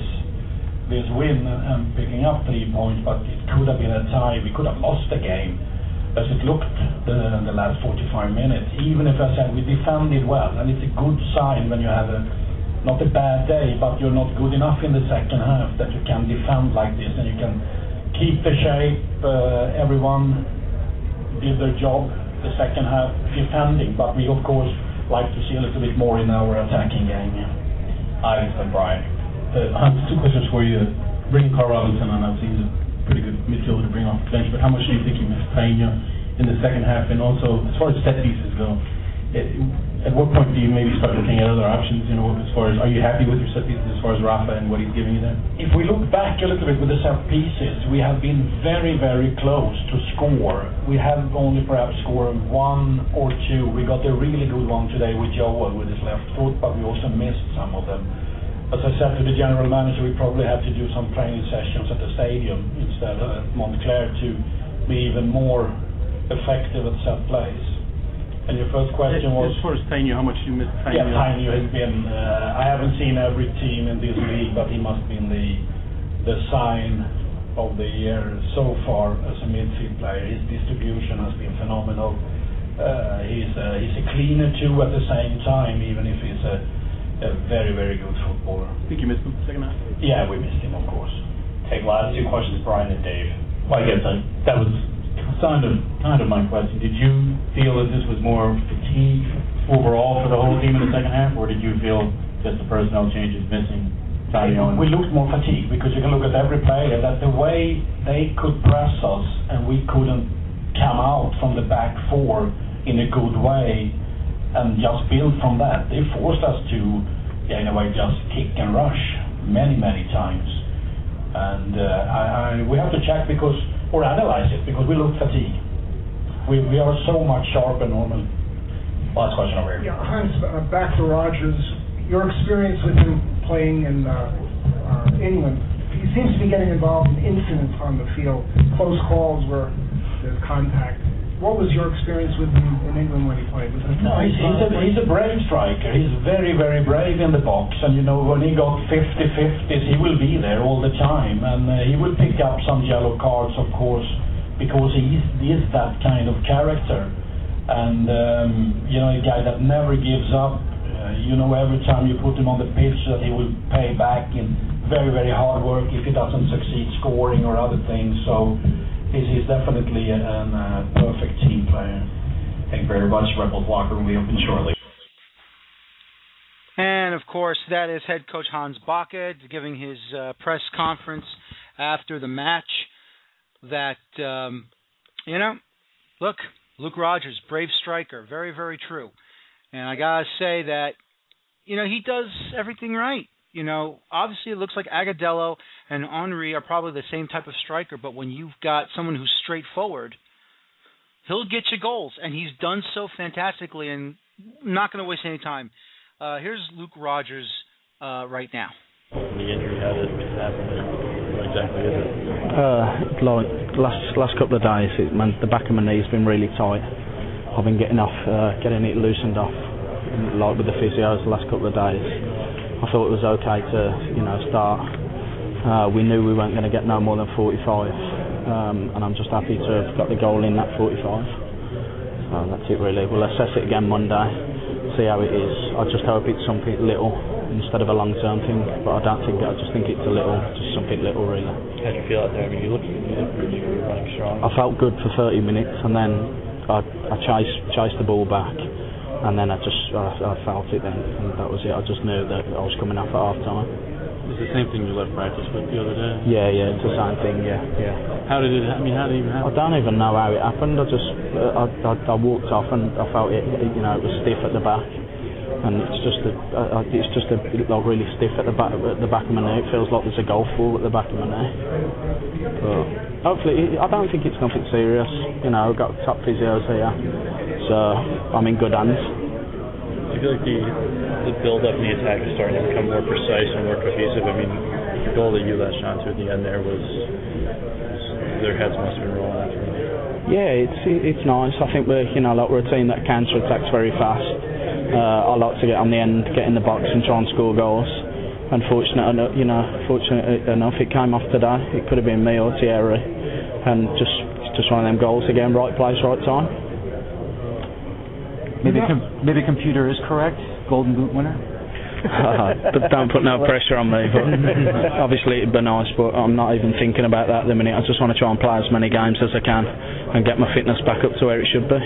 win and picking up 3 points, but it could have been a tie. We could have lost the game as it looked the last 45 minutes. Even if I said we defended well, and it's a good sign when you have not a bad day, but you're not good enough in the second half that you can defend like this and you can keep the shape. Everyone did their job the second half defending, but we of course like to see a little bit more in our attacking game. Alex and Brian. I have 2 questions for you. Bringing Carl Robinson on, obviously he's a pretty good midfielder to bring off the bench, but how much do you think you missed Peña in the second half? And also, as far as set pieces go, at what point do you maybe start looking at other options, as far as, are you happy with your set pieces as far as Rafa and what he's giving you there? If we look back a little bit with the set pieces, we have been very, very close to score. We have only perhaps scored 1 or 2. We got a really good one today with Joel with his left foot, but we also missed some of them. As I said to the general manager, we probably have to do some training sessions at the stadium instead of at Montclair to be even more effective at set plays. And your first question was... As far as Peña, how much you missed Peña? Yeah, Peña has been... I haven't seen every team in this league, but he must be in the sign of the year so far as a midfield player. His distribution has been phenomenal. He's a cleaner too at the same time, even if he's a very, very good footballer. I think you missed him second half? Yeah, we missed him, of course. Take last 2 questions, Brian and Dave. Well, I guess that was kind of my question. Did you feel that this was more fatigue overall for the whole team in the second half, or did you feel just the personnel changes missing? We looked more fatigued because you can look at every player that the way they could press us and we couldn't come out from the back 4 in a good way and just build from that. They forced us to, in a way, just kick and rush many, many times. And we have to check or analyze it because we look fatigued. We are so much sharper normally. Last question over here. Yeah, Hans, back to Rodgers. Your experience with him playing in England, he seems to be getting involved in incidents on the field, close calls where there's contact. What was your experience with him in England when he played? No, he's a brave striker. He's very, very brave in the box. And when he got 50-50s, he will be there all the time. And he will pick up some yellow cards, of course, because he is that kind of character. And, a guy that never gives up. Every time you put him on the pitch that he will pay back in very, very hard work if he doesn't succeed scoring or other things. So he's definitely a perfect team player. Thank you very much. Rebels locker room will be open shortly. And, of course, that is head coach Hans Bakke giving his press conference after the match that, look, Luke Rodgers, brave striker, very, very true. And I got to say that, he does everything right. Obviously it looks like Agudelo and Henry are probably the same type of striker, but when you've got someone who's straightforward, he'll get you goals, and he's done so fantastically, and not going to waste any time. Here's Luke Rodgers right now. The injury, how did it happen? What exactly is it? Last couple of days, the back of my knee's been really tight. I've been getting it loosened off, with the physios the last couple of days. I thought it was okay to, start. We knew we weren't going to get no more than 45, and I'm just happy to have got the goal in that 45. So that's it really. We'll assess it again Monday, see how it is. I just hope it's something little instead of a long-term thing, but I just think it's just something little really. How did you feel out there? I mean, you were running strong. I felt good for 30 minutes, and then I chased the ball back. And then I felt it then, and that was it. I just knew that I was coming up at half time. It's the same thing you left practice with the other day? Yeah, it's the same thing, yeah. How did it even happen? I don't even know how it happened. I walked off and I felt it was stiff at the back. And it's just really stiff at the back of my knee. It feels like there's a golf ball at the back of my knee. But hopefully, I don't think it's nothing serious. I've got top physios here. So I'm in good hands. I feel like the build-up in the attack is starting to become more precise and more cohesive. I mean, the goal that you latched onto at the end there was their heads must have been rolling after that. Yeah, it's nice. I think we're we're a team that counter-attacks very fast. I like to get on the end, get in the box, and try and score goals. And fortunate enough, it came off today. It could have been me or Thierry, and just one of them goals again, right place, right time. Maybe computer is correct. Golden Boot winner. Don't put no pressure on me. But obviously it'd be nice, but I'm not even thinking about that at the minute. I just want to try and play as many games as I can and get my fitness back up to where it should be.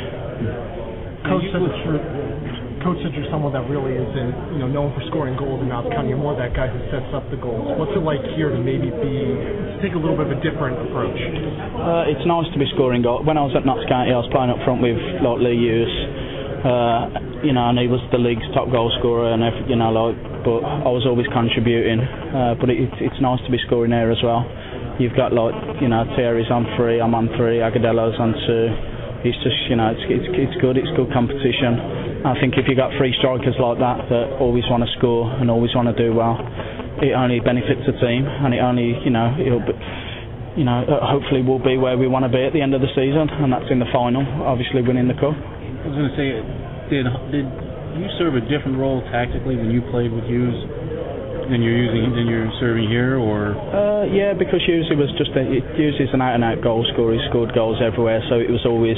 Coach said you're someone that really isn't, known for scoring goals in Notts County. You're more that guy who sets up the goals. What's it like here to maybe take a little bit of a different approach? It's nice to be scoring goals. When I was at Notts County, I was playing up front with Lee Hughes. And he was the league's top goal scorer, and but I was always contributing. But it's nice to be scoring there as well. You've got Thierry's on 3, I'm on 3, Agadello's on 2. It's just it's good. It's good competition. I think if you got 3 strikers like that always want to score and always want to do well, it only benefits the team, and it only hopefully we'll be where we want to be at the end of the season, and that's in the final, obviously winning the cup. I was going to say, did you serve a different role tactically when you played with Hughes than you're serving here, or? Yeah, because Hughes Hughes is an out-and-out goal scorer. He scored goals everywhere, so it was always,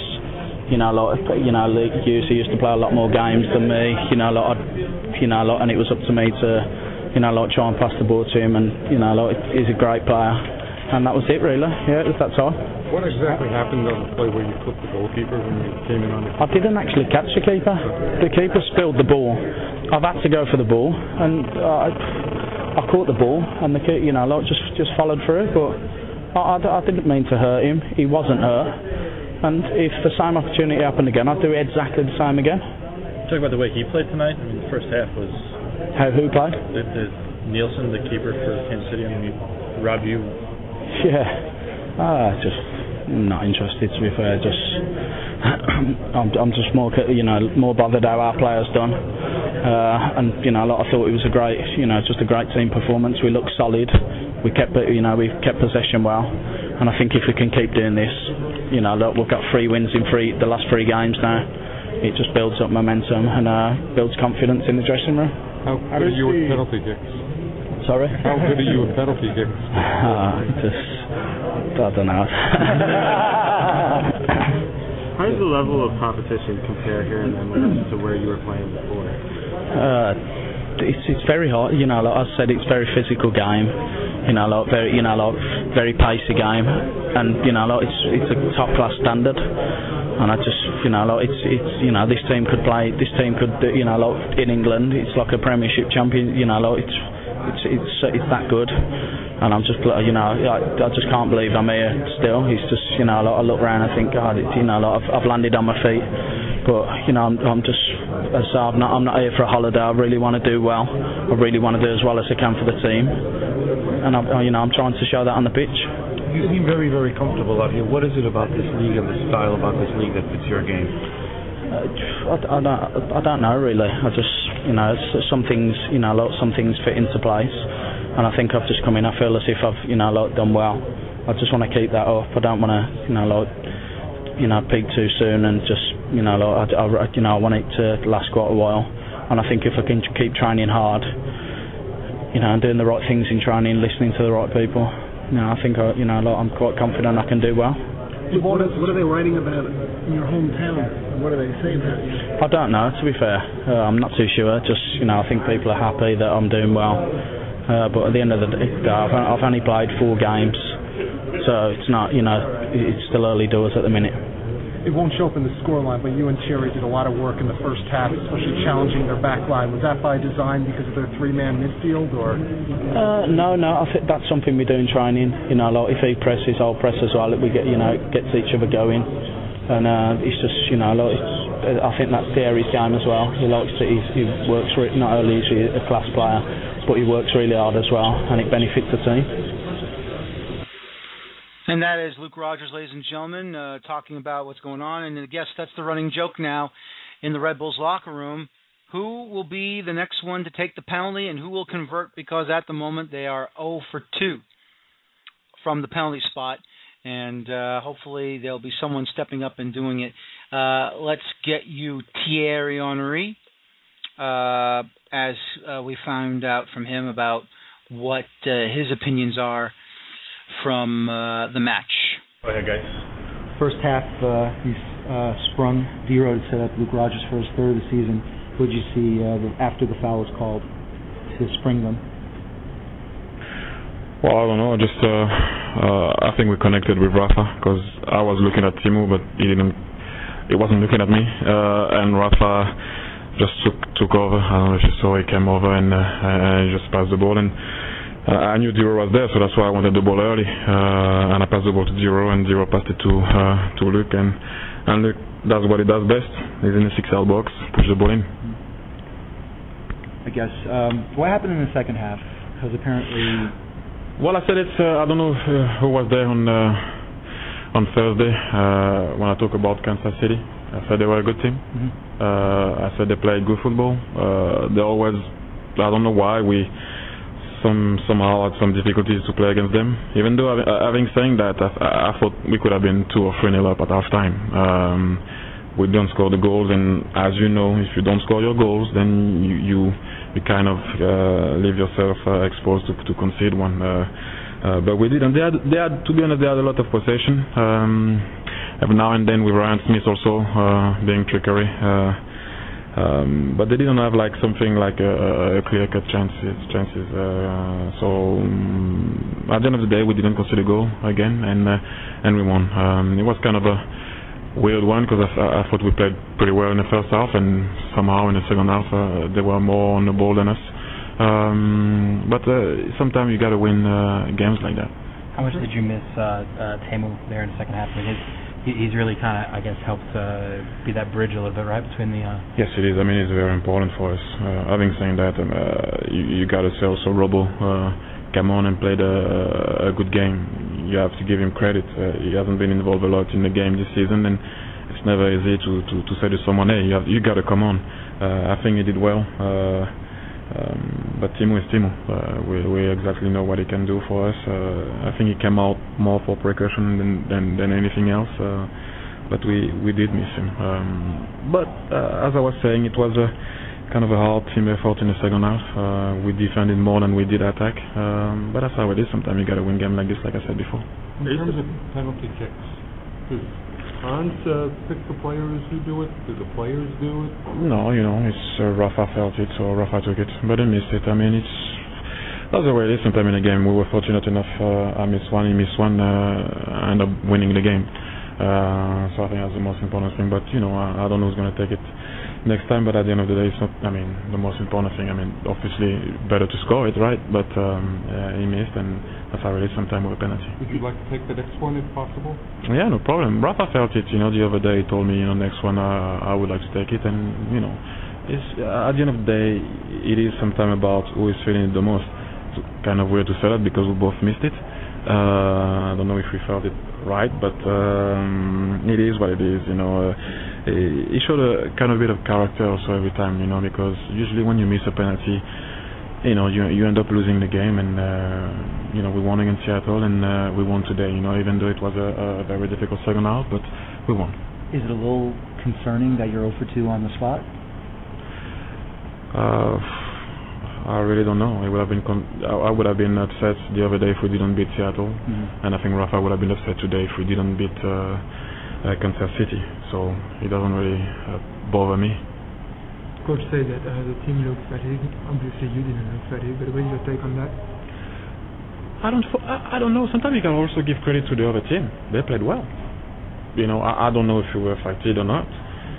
Hughes used to play a lot more games than me, and it was up to me to, try and pass the ball to him, and he's a great player, and that was it really. Yeah, it was that time. What exactly happened on the play where you clipped the goalkeeper when you came in on it? I didn't actually catch the keeper. The keeper spilled the ball. I've had to go for the ball, and I caught the ball, and the keeper, just followed through. But I didn't mean to hurt him. He wasn't hurt. And if the same opportunity happened again, I'd do exactly the same again. Talk about the way he played tonight. I mean, the first half was. Who played? The Nielsen, the keeper for Kansas City. I mean, he robbed you. Yeah. Just. Not interested, to be fair. I'm just more bothered how our players done, and I thought it was a great, just a great team performance. We looked solid. We kept possession well, and I think if we can keep doing this, we've got 3 wins in the last 3 games now. It just builds up momentum and builds confidence in the dressing room. How good are you at penalty kicks? Sorry? How good are you at penalty kicks? I don't know. How does the level of competition compare here in MLS to where you were playing before? It's very hard. Like I said, it's a very physical game. Very pacey game, and it's a top class standard. And I just, this team could play. This team could, in England, it's like a Premiership champion. It's that good. And I'm just, I just can't believe I'm here still. It's just, I look around and think, God, I've landed on my feet. But, I'm just, I'm not here for a holiday. I really want to do well. I really want to do as well as I can for the team. And I'm trying to show that on the pitch. You seem very, very comfortable out here. What is it about this league and the style about this league that fits your game? I don't know really. I just, some things fit into place. And I think I've just come in. I feel as if I've, done well. I just want to keep that up. I don't want to, peak too soon and just, I want it to last quite a while. And I think if I can keep training hard, and doing the right things in training, listening to the right people, I think I'm quite confident I can do well. What are they writing about in your hometown? What are they saying about you? I don't know. To be fair, I'm not too sure. Just, I think people are happy that I'm doing well. But at the end of the day, I've only played 4 games, so it's not, it's still early doors at the minute. It won't show up in the scoreline, but you and Thierry did a lot of work in the first half, especially challenging their back line. Was that by design because of their 3-man midfield, or? No. I think that's something we do in training. If he presses, I'll press as well. We get, it gets each other going, and it's just, I think that's Thierry's game as well. He likes to, he works for it. Not only is he a class player, but he works really hard as well, and it benefits the team. And that is Luke Rogers, ladies and gentlemen, talking about what's going on. And I guess that's the running joke now in the Red Bulls locker room. Who will be the next one to take the penalty and who will convert? Because at the moment they are 0 for 2 from the penalty spot. And hopefully there'll be someone stepping up and doing it. Let's get you Thierry Henry, as we found out from him about what his opinions are from the match. Go ahead, guys. First half, he's sprung Dero to set up Luke Rogers for his third of the season. What did you see after the foul was called to spring them? Well, I don't know. Just I think we connected with Rafa because I was looking at Timo, but he wasn't looking at me. And Rafa just took over. I don't know if you saw. He came over and he just passed the ball. And I knew Dero was there, so that's why I wanted the ball early. And I passed the ball to Dero, and Dero passed it to Luke. And Luke does what he does best. He's in the 6-yard box, push the ball in. I guess. What happened in the second half? Because apparently... Well, I said it's. I don't know who was there on Thursday when I talk about Kansas City. I said they were a good team. Mm-hmm. I said they played good football. They always. I don't know why we somehow had some difficulties to play against them. Even though, having saying that, I thought we could have been 2 or 3-0 up at halftime. We don't score the goals, and as you know, if you don't score your goals, then you kind of leave yourself exposed to concede one. But we did, and they had, to be honest, they had a lot of possession. Every now and then with Ryan Smith also being trickery. But they didn't have like something like a clear-cut chances. So at the end of the day, we didn't concede a goal again, and we won. It was kind of a weird one because I thought we played pretty well in the first half, and somehow in the second half they were more on the ball than us. But sometimes you got to win games like that. How much did you miss Teemu there in the second half? I mean, he's really kind of, I guess, helped be that bridge a little bit, right, between the... Yes, it is. I mean, it's very important for us. Having said that, you got to say also Robo come on and played a good game. You have to give him credit. He hasn't been involved a lot in the game this season, and it's never easy to say to someone, hey, you got to come on. I think he did well. But Timo is Timo. We exactly know what he can do for us. I think he came out more for precaution than anything else. But we did miss him. But as I was saying, it was kind of a hard team effort in the second half. We defended more than we did attack. But that's how it is. Sometimes you got to win game like this, like I said before. In terms of penalty kicks, does Hans pick the players who do it? Do the players do it? No, it's Rafa felt it, so Rafa took it. But he missed it. I mean, that's the way it is sometimes in a game. We were fortunate enough. I missed one, he missed one, I end up winning the game. So I think that's the most important thing. But, I don't know who's going to take it next time, but at the end of the day, it's not, the most important thing. Obviously, better to score it, right? But he missed, and that's how it is sometimes with a penalty. Would you like to take the next one if possible? Yeah, no problem. Rafa felt it, the other day he told me, next one I would like to take it, and, it's, at the end of the day, it is sometimes about who is feeling it the most. It's kind of weird to say that because we both missed it. I don't know if we felt it right, but it is what it is, He showed a kind of bit of character also every time, because usually when you miss a penalty, you end up losing the game, and we won against Seattle, and we won today, even though it was a very difficult second half, but we won. Is it a little concerning that you're 0 for 2 on the spot? I really don't know. I would have been upset the other day if we didn't beat Seattle, and I think Rafa would have been upset today if we didn't beat Kansas City. So it doesn't really bother me. Coach said that the team looked fatigued. Obviously, you didn't look fatigued, but what is your take on that? I don't know. Sometimes you can also give credit to the other team. They played well. I don't know if we were fatigued or not.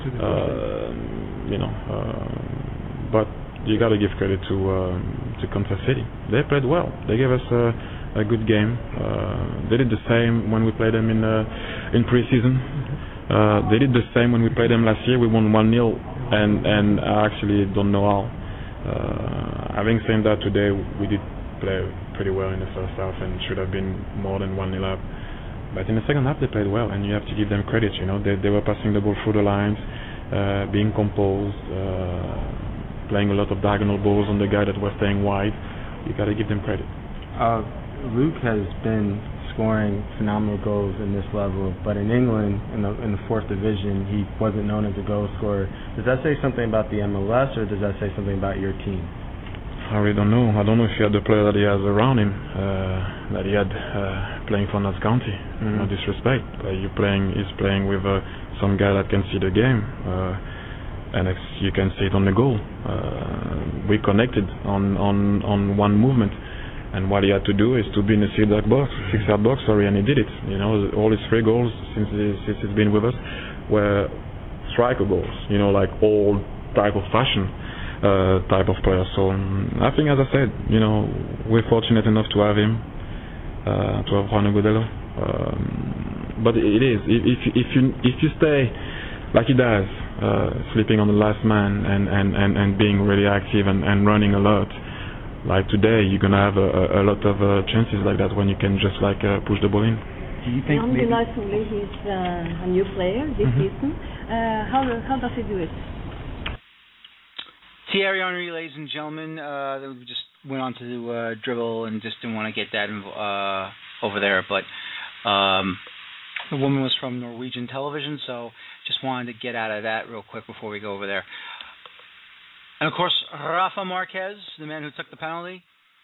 But you got to give credit to Kansas City. They played well. They gave us a good game. They did the same when we played them in preseason. They did the same when we played them last year. We won 1-0, and I actually don't know how. Having said that, today we did play pretty well in the first half and should have been more than 1-0 up. But in the second half, they played well, and you have to give them credit. They were passing the ball through the lines, being composed, playing a lot of diagonal balls on the guy that was staying wide. You got to give them credit. Luke has been scoring phenomenal goals in this level, but in England, in the fourth division, he wasn't known as a goal scorer. Does that say something about the MLS, or does that say something about your team? I really don't know. I don't know if he had the player that he has around him, that he had playing for Notts County. No disrespect, but he's playing with some guy that can see the game, and you can see it on the goal. We connected on one movement. And what he had to do is to be in the 6-yard box, and he did it. All his 3 goals since he's been with us were striker goals. Like old type of fashion type of player. So I think, as I said, we're fortunate enough to have him, to have Juan Agudelo. But it is if you stay like he does, sleeping on the last man and being really active and running a lot. Like today, you're gonna have a lot of chances like that when you can just push the ball in. Do you think maybe he's a new player this season? How does he do it? Thierry Henry, ladies and gentlemen, we just went on to dribble and just didn't want to get that over there. But the woman was from Norwegian television, so just wanted to get out of that real quick before we go over there. And, of course, Rafa Marquez, the man who took the penalty.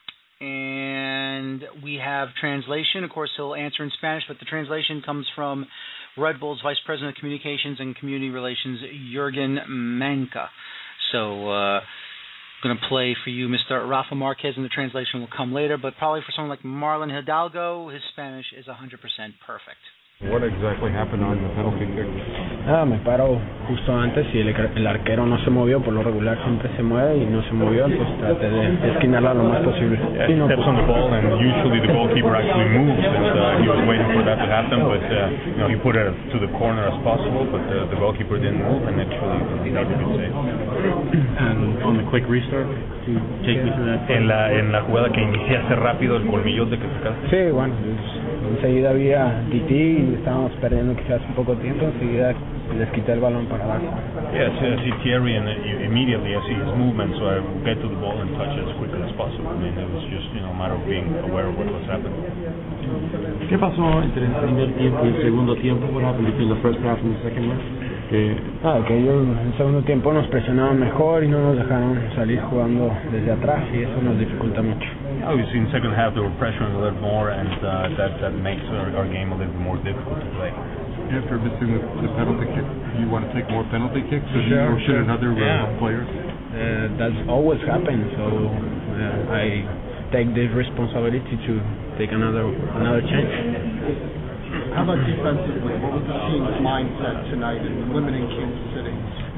And we have translation. Of course, he'll answer in Spanish, but the translation comes from Red Bull's Vice President of Communications and Community Relations, Jurgen Manka. So I'm going to play for you Mr. Rafa Marquez, and the translation will come later. But probably for someone like Marlon Hidalgo, his Spanish is 100% perfect. What exactly happened on the penalty kick? Me paro justo antes y el arquero no se movió, por lo regular siempre se mueve y no se movió, entonces traté de esquinarla lo más posible. He steps on the ball, and usually the goalkeeper actually moves, and he was waiting for that to happen, but he put it to the corner as possible, but the goalkeeper didn't move, and actually he made a good save. And on the quick restart, to take me through that. En la jugada que iniciaste rápido, el colmillote que sacaste. Sí, bueno, enseguida había DT y estábamos perdiendo quizás un poco de tiempo, enseguida les quité el balón para abajo. Yes, I see Thierry, and immediately I see his movement, so I get to the ball and touch it as quickly as possible. I mean, it was just a matter of being aware of what was happening. ¿Qué pasó entre el primer tiempo y el segundo tiempo? What happened between the first half and the second half? Que ellos en el segundo tiempo nos presionaban mejor y no nos dejaron salir jugando desde atrás, y eso nos dificulta mucho. Obviously, in the second half they were pressuring a little more, and that makes our game a little bit more difficult to play. After missing the penalty kick, do you want to take more penalty kicks, or should another player? That's always happened, so I take the responsibility to take another chance. How about defensively? What was the team's mindset tonight in limiting Kansas City?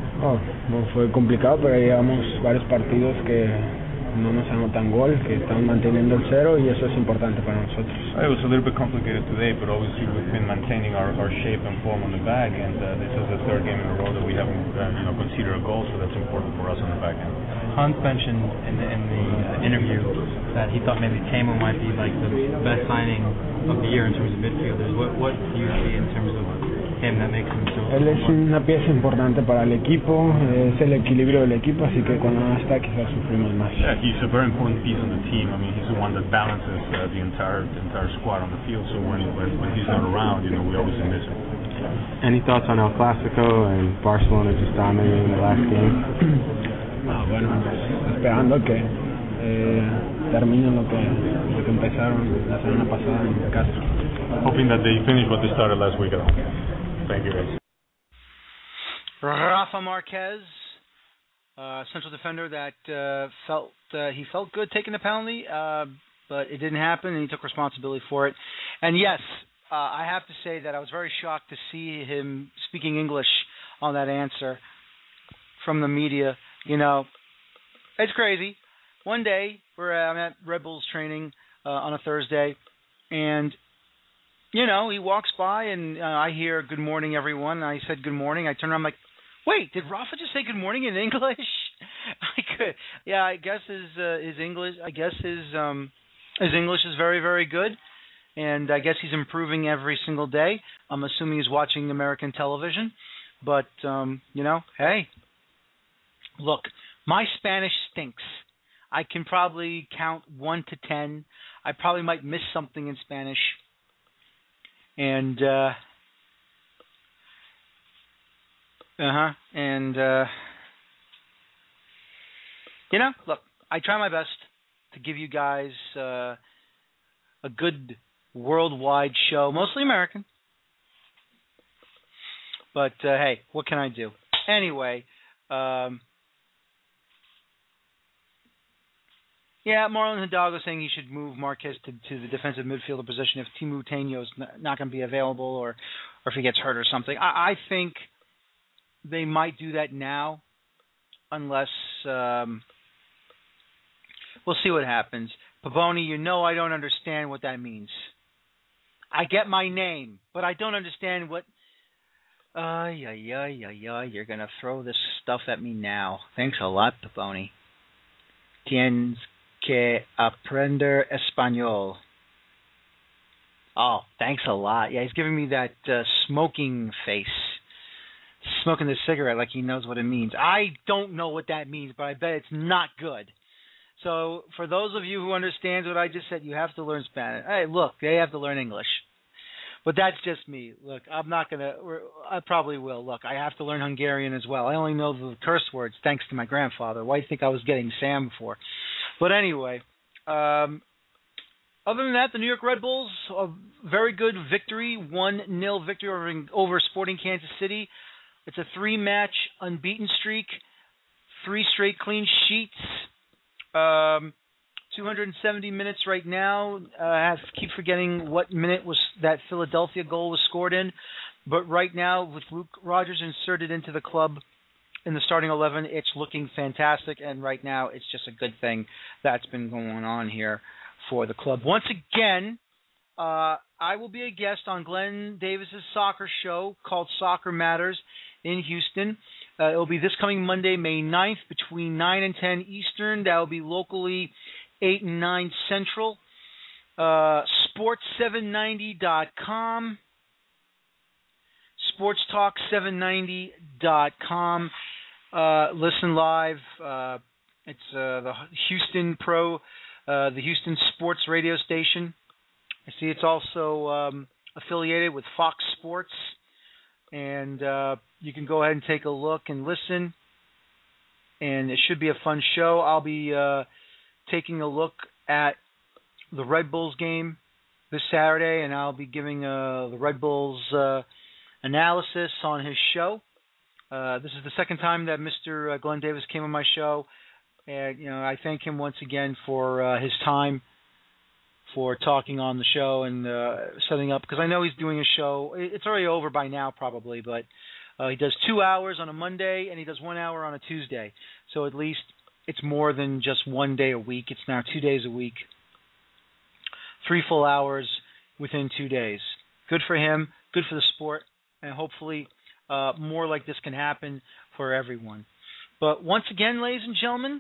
Fue complicado, pero llevamos varios partidos que no nos anotan gol, que estamos manteniendo el cero, y eso es importante para nosotros. It was a little bit complicated today, but obviously we've been maintaining our shape and form on the back, and this is the third game in a row that we haven't conceded a goal, so that's important for us on the back end. Hans mentioned in the interview that he thought maybe Teemu might be like the best signing of the year in terms of midfielders. What do you see in terms of him that makes him so? Él es una pieza importante para el equipo, es el equilibrio del equipo, así que cuando no está quizás sufrimos más. Yeah, he's a very important piece on the team. I mean, he's the one that balances the entire squad on the field. So when he's not around, we obviously miss him. Any thoughts on El Clásico and Barcelona just dominating the last game? Bueno, esperando que terminen lo que empezaron la semana pasada en casa. Hoping that they finish what they started last week at home. Thank you, guys. Rafa Marquez, central defender that he felt good taking the penalty, but it didn't happen, and he took responsibility for it. And yes, I have to say that I was very shocked to see him speaking English on that answer from the media. It's crazy. One day, I'm at Red Bull's training on a Thursday, and he walks by, and I hear "Good morning, everyone." And I said, "Good morning." I turn around, I'm like, "Wait, did Rafa just say good morning in English?" I guess his English. I guess his English is very, very good. and I guess he's improving every single day. I'm assuming he's watching American television. But, hey, look, my Spanish stinks. I can probably count 1 to 10. I probably might miss something in Spanish. And, look, I try my best to give you guys a good worldwide show, mostly American. But, hey, what can I do? Anyway, Marlon Hidalgo saying he should move Marquez to the defensive midfielder position if Timu Taino's not going to be available or if he gets hurt or something. I think they might do that now unless we'll see what happens. Pavoni, I don't understand what that means. I get my name, but I don't understand what... you're going to throw this stuff at me now. Thanks a lot, Pavoni. Tienes que aprender español. Oh, thanks a lot. Yeah, he's giving me that smoking face. Smoking the cigarette like he knows what it means. I don't know what that means, but I bet it's not good. So, for those of you who understand what I just said, you have to learn Spanish. Hey, look, they have to learn English. But that's just me. Look, I'm not going to... I probably will. Look, I have to learn Hungarian as well. I only know the curse words thanks to my grandfather. Why do you think I was getting Sam for? But anyway, other than that, the New York Red Bulls, a very good victory, 1-0 victory over Sporting Kansas City. It's a 3-match unbeaten streak, 3 straight clean sheets. 270 minutes right now. I keep forgetting what minute was that Philadelphia goal was scored in. But right now, with Luke Rogers inserted into the club in the starting 11, it's looking fantastic. And right now, it's just a good thing that's been going on here for the club. Once again, I will be a guest on Glenn Davis's soccer show called Soccer Matters in Houston. It will be this coming Monday, May 9th, between 9 and 10 Eastern. That will be locally 8 and 9 Central. Sports790.com. SportsTalk790.com. Listen live. It's the Houston the Houston Sports radio station. I see it's also affiliated with Fox Sports. And you can go ahead and take a look and listen. And it should be a fun show. I'll be taking a look at the Red Bulls game this Saturday, and I'll be giving the Red Bulls analysis on his show. This is the second time that Mr. Glenn Davis came on my show, and I thank him once again for his time, for talking on the show and setting up, because I know he's doing a show. It's already over by now probably, but he does 2 hours on a Monday and he does 1 hour on a Tuesday. So at least it's more than just 1 day a week. It's now 2 days a week. 3 full hours within 2 days. Good for him, good for the sport, and hopefully more like this can happen for everyone. But once again, ladies and gentlemen,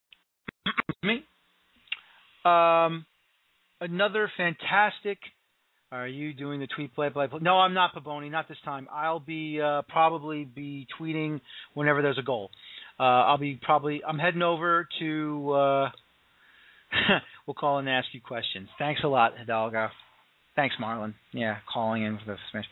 another fantastic... Are you doing the tweet play? No, I'm not, Paboni, not this time. I'll be probably be tweeting whenever there's a goal. I'm heading over to... we'll call and ask you questions. Thanks a lot, Hidalgo. Thanks, Marlon. Yeah, calling in for the smash.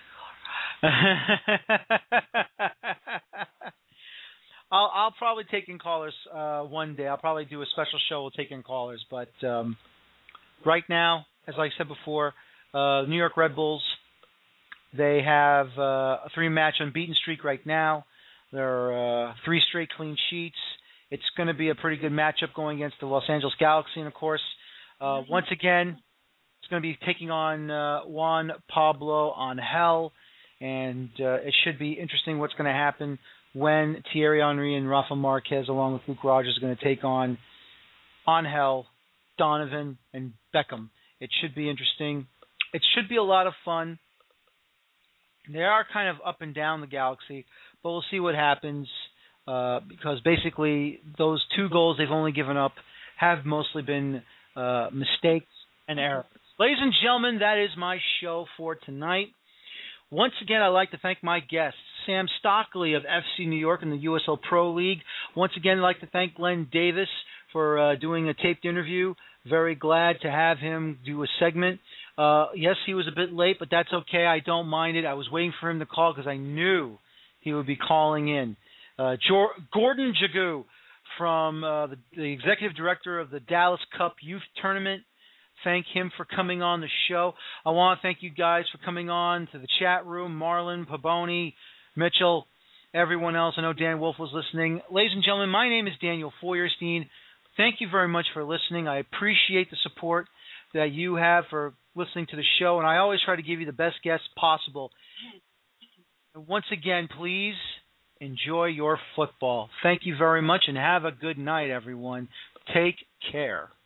I'll probably take in callers one day. I'll probably do a special show. We'll take in callers. But right now, as I said before, New York Red Bulls, they have a 3-match unbeaten streak right now. There are 3 straight clean sheets. It's going to be a pretty good matchup going against the Los Angeles Galaxy. And, of course, once again, it's going to be taking on Juan Pablo Angel. And it should be interesting what's going to happen when Thierry Henry and Rafa Marquez, along with Luke Rogers, are going to take on Angel, Donovan, and Beckham. It should be interesting. It should be a lot of fun. They are kind of up and down, the Galaxy, but we'll see what happens because basically those 2 goals they've only given up have mostly been mistakes and errors. Ladies and gentlemen, that is my show for tonight. Once again, I'd like to thank my guests, Sam Stockley of FC New York in the USL Pro League. Once again, I'd like to thank Glenn Davis for doing a taped interview. Very glad to have him do a segment. Yes, he was a bit late, but that's okay. I don't mind it. I was waiting for him to call because I knew he would be calling in. Gordon Jagu, from the executive director of the Dallas Cup Youth Tournament. Thank him for coming on the show. I want to thank you guys for coming on to the chat room. Marlon, Paboni, Mitchell, everyone else. I know Dan Wolf was listening. Ladies and gentlemen, my name is Daniel Feuerstein. Thank you very much for listening. I appreciate the support that you have for listening to the show, and I always try to give you the best guests possible. And once again, please enjoy your football. Thank you very much, and have a good night, everyone. Take care.